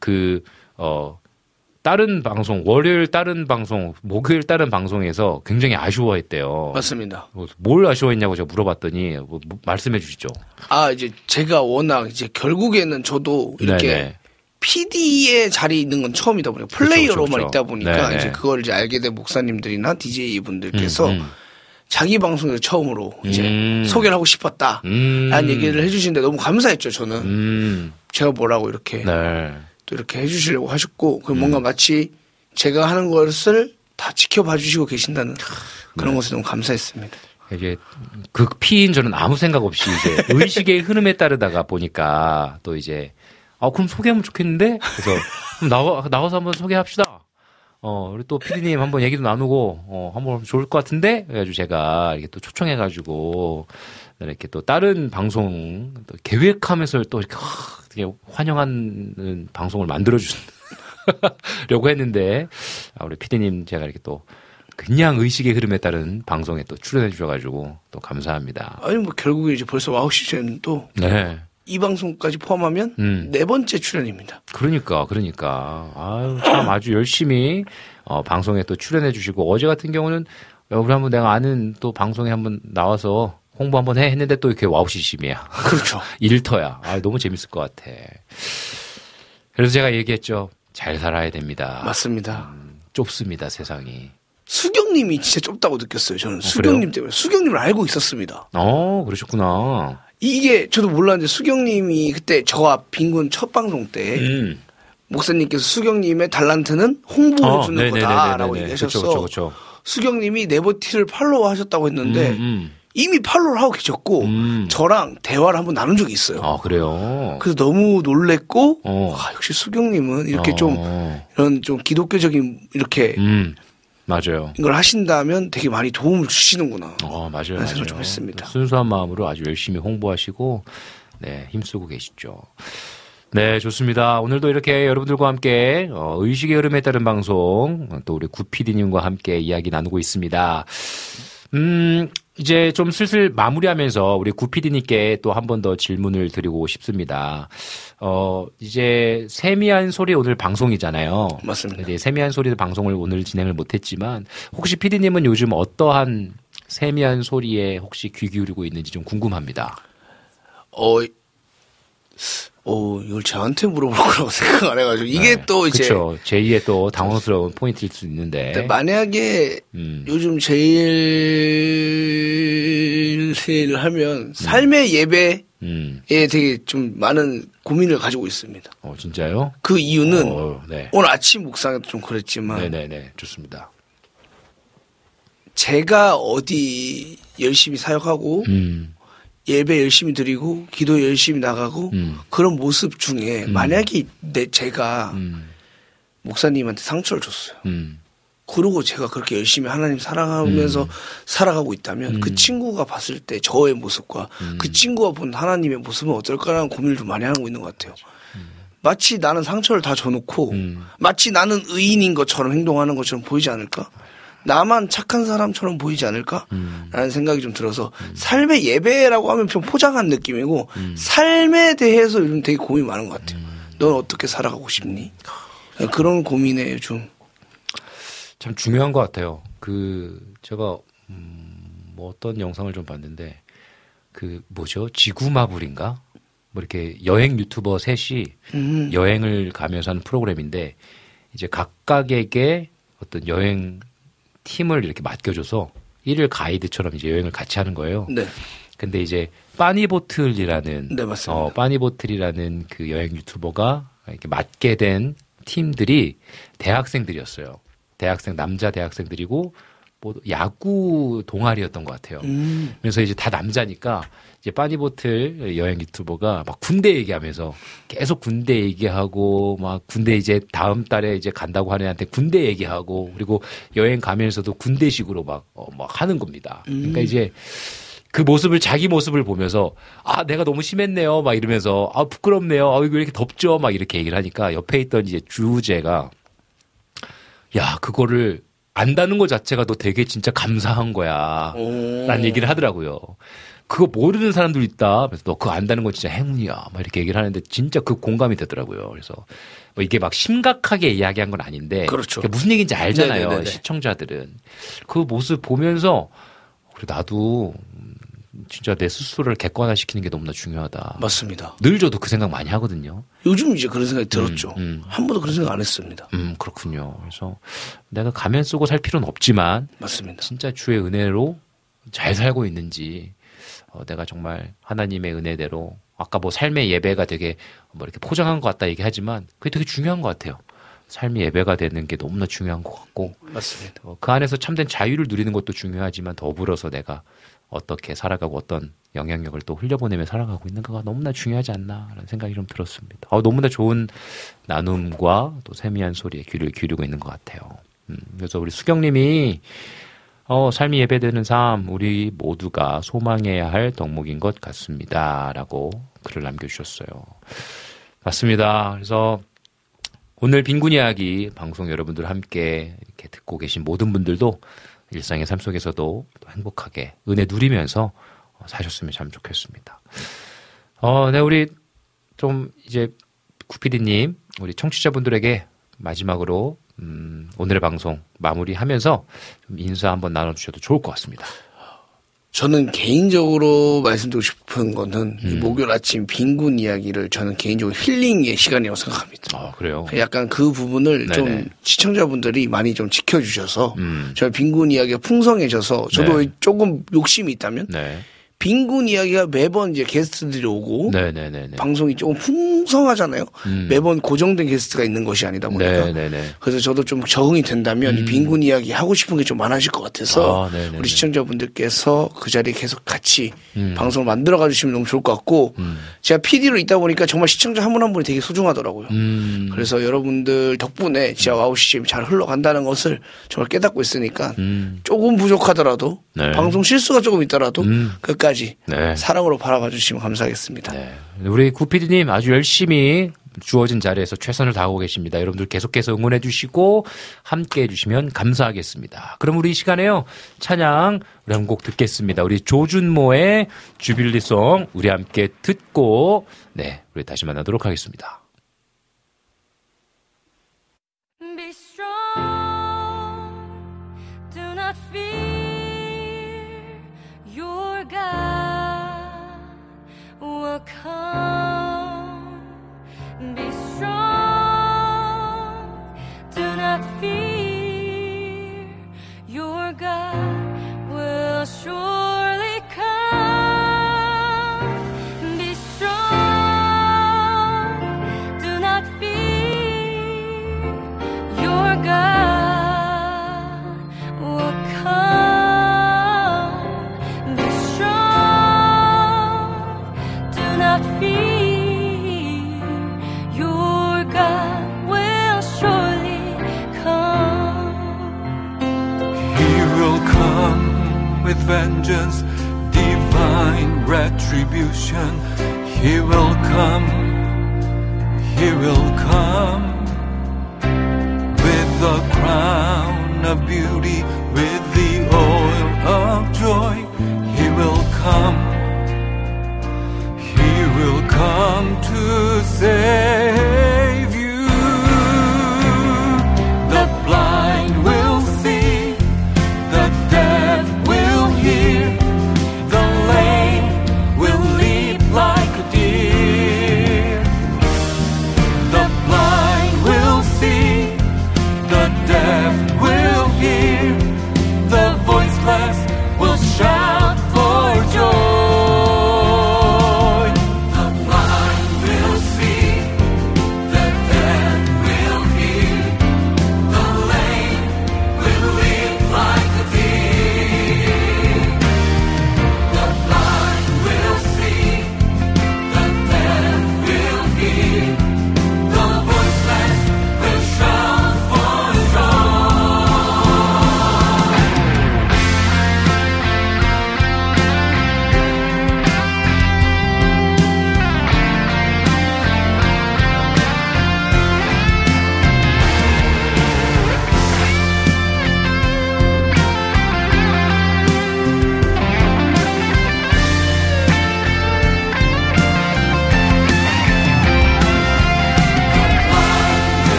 다른 방송, 월요일 다른 방송, 목요일 다른 방송에서 굉장히 아쉬워했대요. 맞습니다. 뭘 아쉬워했냐고 제가 물어봤더니 말씀해 주시죠. 이제 제가 워낙 이제 결국에는 저도 이렇게 네네. PD의 자리에 있는 건 처음이다 보니까 플레이어로만 그렇죠. 있다 보니까 네네. 이제 그걸 이제 알게 된 목사님들이나 DJ 분들께서 자기 방송에서 처음으로 이제 소개를 하고 싶었다. 라는 얘기를 해주시는데 너무 감사했죠, 저는. 제가 뭐라고 이렇게. 네. 또 이렇게 해주시려고 하셨고, 뭔가 마치 제가 하는 것을 다 지켜봐 주시고 계신다는 그런 것에 너무 감사했습니다. 이게 그 피인 저는 아무 생각 없이 이제 의식의 흐름에 따르다가 보니까 또 이제 그럼 소개하면 좋겠는데? 그래서 그럼 나와서 한번 소개합시다. 우리 또 PD님 한번 얘기도 나누고, 한번 좋을 것 같은데? 그래가지고 제가 이렇게 또 초청해가지고, 이렇게 또 다른 방송, 또 계획하면서 또 이렇게 환영하는 방송을 만들어주려고 했는데, 우리 PD님 제가 이렇게 또 그냥 의식의 흐름에 따른 방송에 또 출연해 주셔가지고 또 감사합니다. 결국에 이제 벌써 와우씨는 또. 네. 이 방송까지 포함하면 4번째 출연입니다. 그러니까. 참 아주 열심히 방송에 또 출연해 주시고 어제 같은 경우는 우리 한번 내가 아는 또 방송에 한번 나와서 홍보 한번 해 했는데 또 이렇게 와우CCM이야. 그렇죠. 일터야. 너무 재밌을 것 같아. 그래서 제가 얘기했죠. 잘 살아야 됩니다. 맞습니다. 좁습니다, 세상이. 수경님이 진짜 좁다고 느꼈어요. 저는 수경님 때문에. 수경님을 알고 있었습니다. 그러셨구나. 이게 저도 몰랐는데 수경님이 그때 저와 빈군 첫 방송 때 목사님께서 수경님의 달란트는 홍보를 주는 거다라고 얘기하셨어. 그쵸. 수경님이 네버티를 팔로우 하셨다고 했는데 이미 팔로우를 하고 계셨고 저랑 대화를 한번 나눈 적이 있어요. 그래요? 그래서 너무 놀랬고 역시 수경님은 이렇게 좀 이런 좀 기독교적인 이렇게 맞아요. 이걸 하신다면 되게 많이 도움을 주시는구나. 맞아요. 생각을 좀 했습니다. 순수한 마음으로 아주 열심히 홍보하시고 네, 힘쓰고 계시죠. 네, 좋습니다. 오늘도 이렇게 여러분들과 함께 의식의 흐름에 따른 방송 또 우리 구피디님과 함께 이야기 나누고 있습니다. 이제 좀 슬슬 마무리하면서 우리 구피디님께 또 한 번 더 질문을 드리고 싶습니다. 이제 세미한 소리 오늘 방송이잖아요. 맞습니다. 이제 세미한 소리 방송을 오늘 진행을 못했지만 혹시 피디님은 요즘 어떠한 세미한 소리에 혹시 귀 기울이고 있는지 좀 궁금합니다. 이걸 저한테 물어볼 거라고 생각 안 해가지고 이게 또 이제 그렇죠. 제2의 또 당황스러운 포인트일 수 있는데 만약에 요즘 제일 하면 삶의 예배에 되게 좀 많은 고민을 가지고 있습니다. 진짜요? 그 이유는 네. 오늘 아침 묵상에도 좀 그랬지만 네네네 좋습니다. 제가 어디 열심히 사역하고 예배 열심히 드리고 기도 열심히 나가고 그런 모습 중에 만약에 제가 목사님한테 상처를 줬어요. 그러고 제가 그렇게 열심히 하나님 사랑하면서 살아가고 있다면 그 친구가 봤을 때 저의 모습과 그 친구가 본 하나님의 모습은 어떨까라는 고민을 좀 많이 하고 있는 것 같아요. 마치 나는 상처를 다 줘놓고 마치 나는 의인인 것처럼 행동하는 것처럼 보이지 않을까? 나만 착한 사람처럼 보이지 않을까? 라는 생각이 좀 들어서 삶의 예배라고 하면 좀 포장한 느낌이고 삶에 대해서 요즘 되게 고민이 많은 것 같아요. 넌 어떻게 살아가고 싶니? 그런 고민에 좀 참 중요한 것 같아요. 제가 뭐 어떤 영상을 좀 봤는데 지구마블인가? 뭐 이렇게 여행 유튜버 셋이 여행을 가면서 하는 프로그램인데 이제 각각에게 어떤 여행 팀을 이렇게 맡겨줘서 일일 가이드처럼 이제 여행을 같이 하는 거예요. 네. 근데 이제 빠니보틀이라는 네, 맞습니다. 빠니보틀이라는 그 여행 유튜버가 이렇게 맡게 된 팀들이 대학생들이었어요. 남자 대학생들이고 뭐 야구 동아리였던 것 같아요. 그래서 이제 다 남자니까 이제 빠니보틀 여행 유튜버가 막 군대 얘기하면서 계속 군대 얘기하고 막 군대 이제 다음 달에 이제 간다고 하는 애한테 군대 얘기하고 그리고 여행 가면서도 군대식으로 막 하는 겁니다. 그러니까 이제 그 모습을 자기 모습을 보면서 내가 너무 심했네요 막 이러면서 부끄럽네요. 왜 이렇게 덥죠 막 이렇게 얘기를 하니까 옆에 있던 이제 주제가 야 그거를 안다는 것 자체가 너 되게 진짜 감사한 거야. 라는 얘기를 하더라고요. 그거 모르는 사람들 있다. 그래서 너 그거 안다는 건 진짜 행운이야. 막 이렇게 얘기를 하는데 진짜 그 공감이 되더라고요. 그래서 뭐 이게 막 심각하게 이야기한 건 아닌데. 그렇죠. 무슨 얘기인지 알잖아요. 네네네네. 시청자들은. 그 모습 보면서 그래 나도 진짜 내 스스로를 객관화시키는 게 너무나 중요하다. 맞습니다. 늘 저도 그 생각 많이 하거든요. 요즘 이제 그런 생각이 들었죠. 한 번도 그런 생각 안 했습니다. 그렇군요. 그래서 내가 가면 쓰고 살 필요는 없지만 맞습니다. 진짜 주의 은혜로 잘 살고 있는지 내가 정말 하나님의 은혜대로 아까 뭐 삶의 예배가 되게 뭐 이렇게 포장한 것 같다 얘기하지만 그게 되게 중요한 것 같아요. 삶이 예배가 되는 게 너무나 중요한 것 같고 맞습니다. 그 안에서 참된 자유를 누리는 것도 중요하지만 더불어서 내가 어떻게 살아가고 어떤 영향력을 또 흘려보내며 살아가고 있는가가 너무나 중요하지 않나라는 생각이 좀 들었습니다. 너무나 좋은 나눔과 또 세미한 소리에 귀를 기울이고 있는 것 같아요. 그래서 우리 수경님이 삶이 예배되는 삶 우리 모두가 소망해야 할 덕목인 것 같습니다. 라고 글을 남겨주셨어요. 맞습니다. 그래서 오늘 빈군 이야기 방송 여러분들 함께 이렇게 듣고 계신 모든 분들도 일상의 삶 속에서도 행복하게 은혜 누리면서 사셨으면 참 좋겠습니다. 네, 우리 좀 이제 구피디님, 우리 청취자분들에게 마지막으로 오늘의 방송 마무리하면서 좀 인사 한번 나눠주셔도 좋을 것 같습니다. 저는 개인적으로 말씀드리고 싶은 거는 이 목요일 아침 빈군 이야기를 저는 개인적으로 힐링의 시간이라고 생각합니다. 아, 그래요? 약간 그 부분을 네네. 좀 시청자분들이 많이 좀 지켜주셔서 저희 빈군 이야기가 풍성해져서 저도 네. 조금 욕심이 있다면 네. 빈군 이야기가 매번 이제 게스트들이 오고 네네네. 방송이 조금 풍성하잖아요. 매번 고정된 게스트가 있는 것이 아니다 보니까. 네네네. 그래서 저도 좀 적응이 된다면 이 빈군 이야기 하고 싶은 게 좀 많아질 것 같아서 우리 시청자분들께서 그 자리에 계속 같이 방송을 만들어가 주시면 너무 좋을 것 같고 제가 PD로 있다 보니까 정말 시청자 한 분 한 분이 되게 소중하더라고요. 그래서 여러분들 덕분에 진짜 와우 CCM 잘 흘러간다는 것을 정말 깨닫고 있으니까 조금 부족하더라도 네. 방송 실수가 조금 있더라도 끝까지 네. 사랑으로 바라봐 주시면 감사하겠습니다. 네. 우리 구피디님 아주 열심히 주어진 자리에서 최선을 다하고 계십니다. 여러분들 계속해서 응원해 주시고 함께 해 주시면 감사하겠습니다. 그럼 우리 이 시간에요. 찬양 우리 한 곡 듣겠습니다. 우리 조준모의 주빌리송 우리 함께 듣고 네, 우리 다시 만나도록 하겠습니다. Be strong, do not fear, your God will come. Be strong, do not fear, your God will surely come. Be strong, do not fear, your God will come. Be strong, do not fear, your God will surely come. He will come with vengeance, divine retribution. He will come, he will come with the crown of beauty, with the oil of joy. He will come, he will come to save you. The blind will see, the deaf will hear, the lame will leap like a deer. The blind will see, the deaf will hear, the voiceless will shout for joy. The blind will see,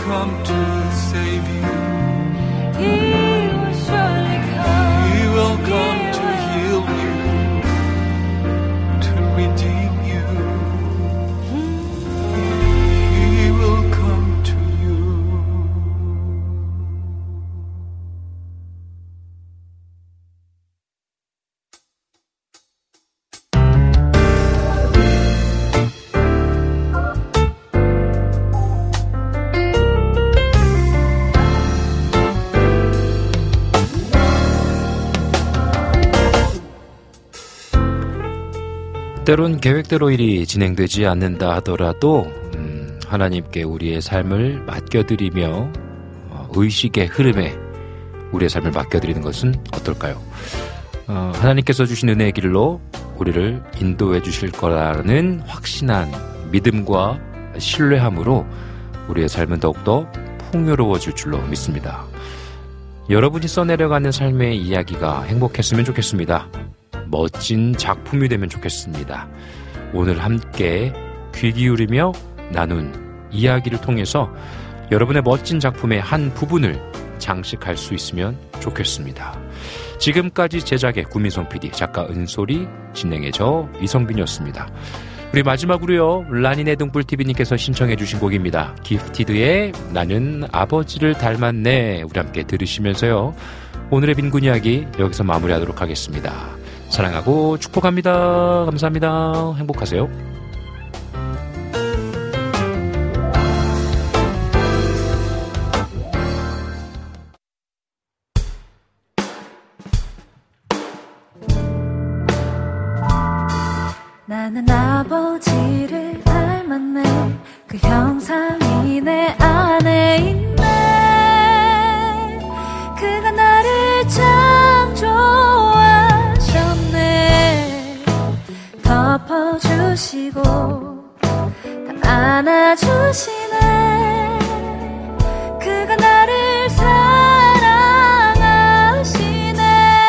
come to save you. He will surely come. He will come to heal you, to redeem you. He will come to you. 때론 계획대로 일이 진행되지 않는다 하더라도 하나님께 우리의 삶을 맡겨드리며 의식의 흐름에 우리의 삶을 맡겨드리는 것은 어떨까요? 하나님께서 주신 은혜의 길로 우리를 인도해 주실 거라는 확신한 믿음과 신뢰함으로 우리의 삶은 더욱더 풍요로워질 줄로 믿습니다. 여러분이 써내려가는 삶의 이야기가 행복했으면 좋겠습니다. 멋진 작품이 되면 좋겠습니다. 오늘 함께 귀 기울이며 나눈 이야기를 통해서 여러분의 멋진 작품의 한 부분을 장식할 수 있으면 좋겠습니다. 지금까지 제작의 구민성 PD, 작가 은솔이, 진행의 저 이성빈이었습니다. 우리 마지막으로요, 라니네 등불TV님께서 신청해 주신 곡입니다. 기프티드의 나는 아버지를 닮았네. 우리 함께 들으시면서요, 오늘의 빈곤 이야기 여기서 마무리하도록 하겠습니다. 사랑하고 축복합니다. 감사합니다. 행복하세요. 나는 아버지를 닮았네. 그 형상이 내 안에 있네. 그가 나를 창조하셨네. 덮어주시고 다 안아주시네. 그가 나를 사랑하시네.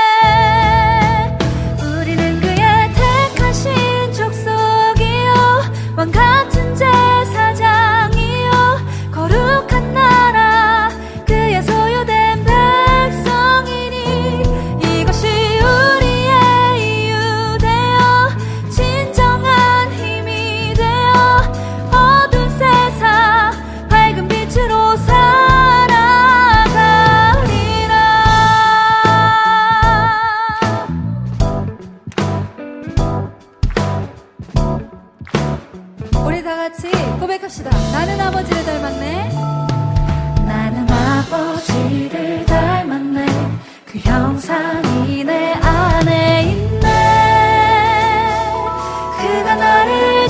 우리는 그의 택하신 왕 같은 제사장이요 거룩한 나라 그의 소유된 백성이니 이것이 우리의 이유 되어 진정한 힘이 되어 어두운 세상 밝은 빛으로 살아가리라. 우리 다 같이 고백합시다. 나는 아버지를 닮았네. 나는 아버지를 닮았네. 그 형상이 내 안에 있네. 그가 나를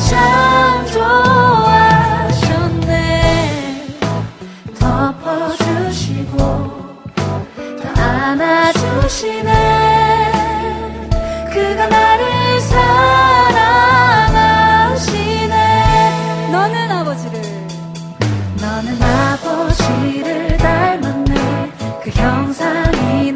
창조하셨네. 덮어주시고 다 안아주시네. 그가 나를 사랑하시네. 너는 아버지를 닮았네. 그 형상이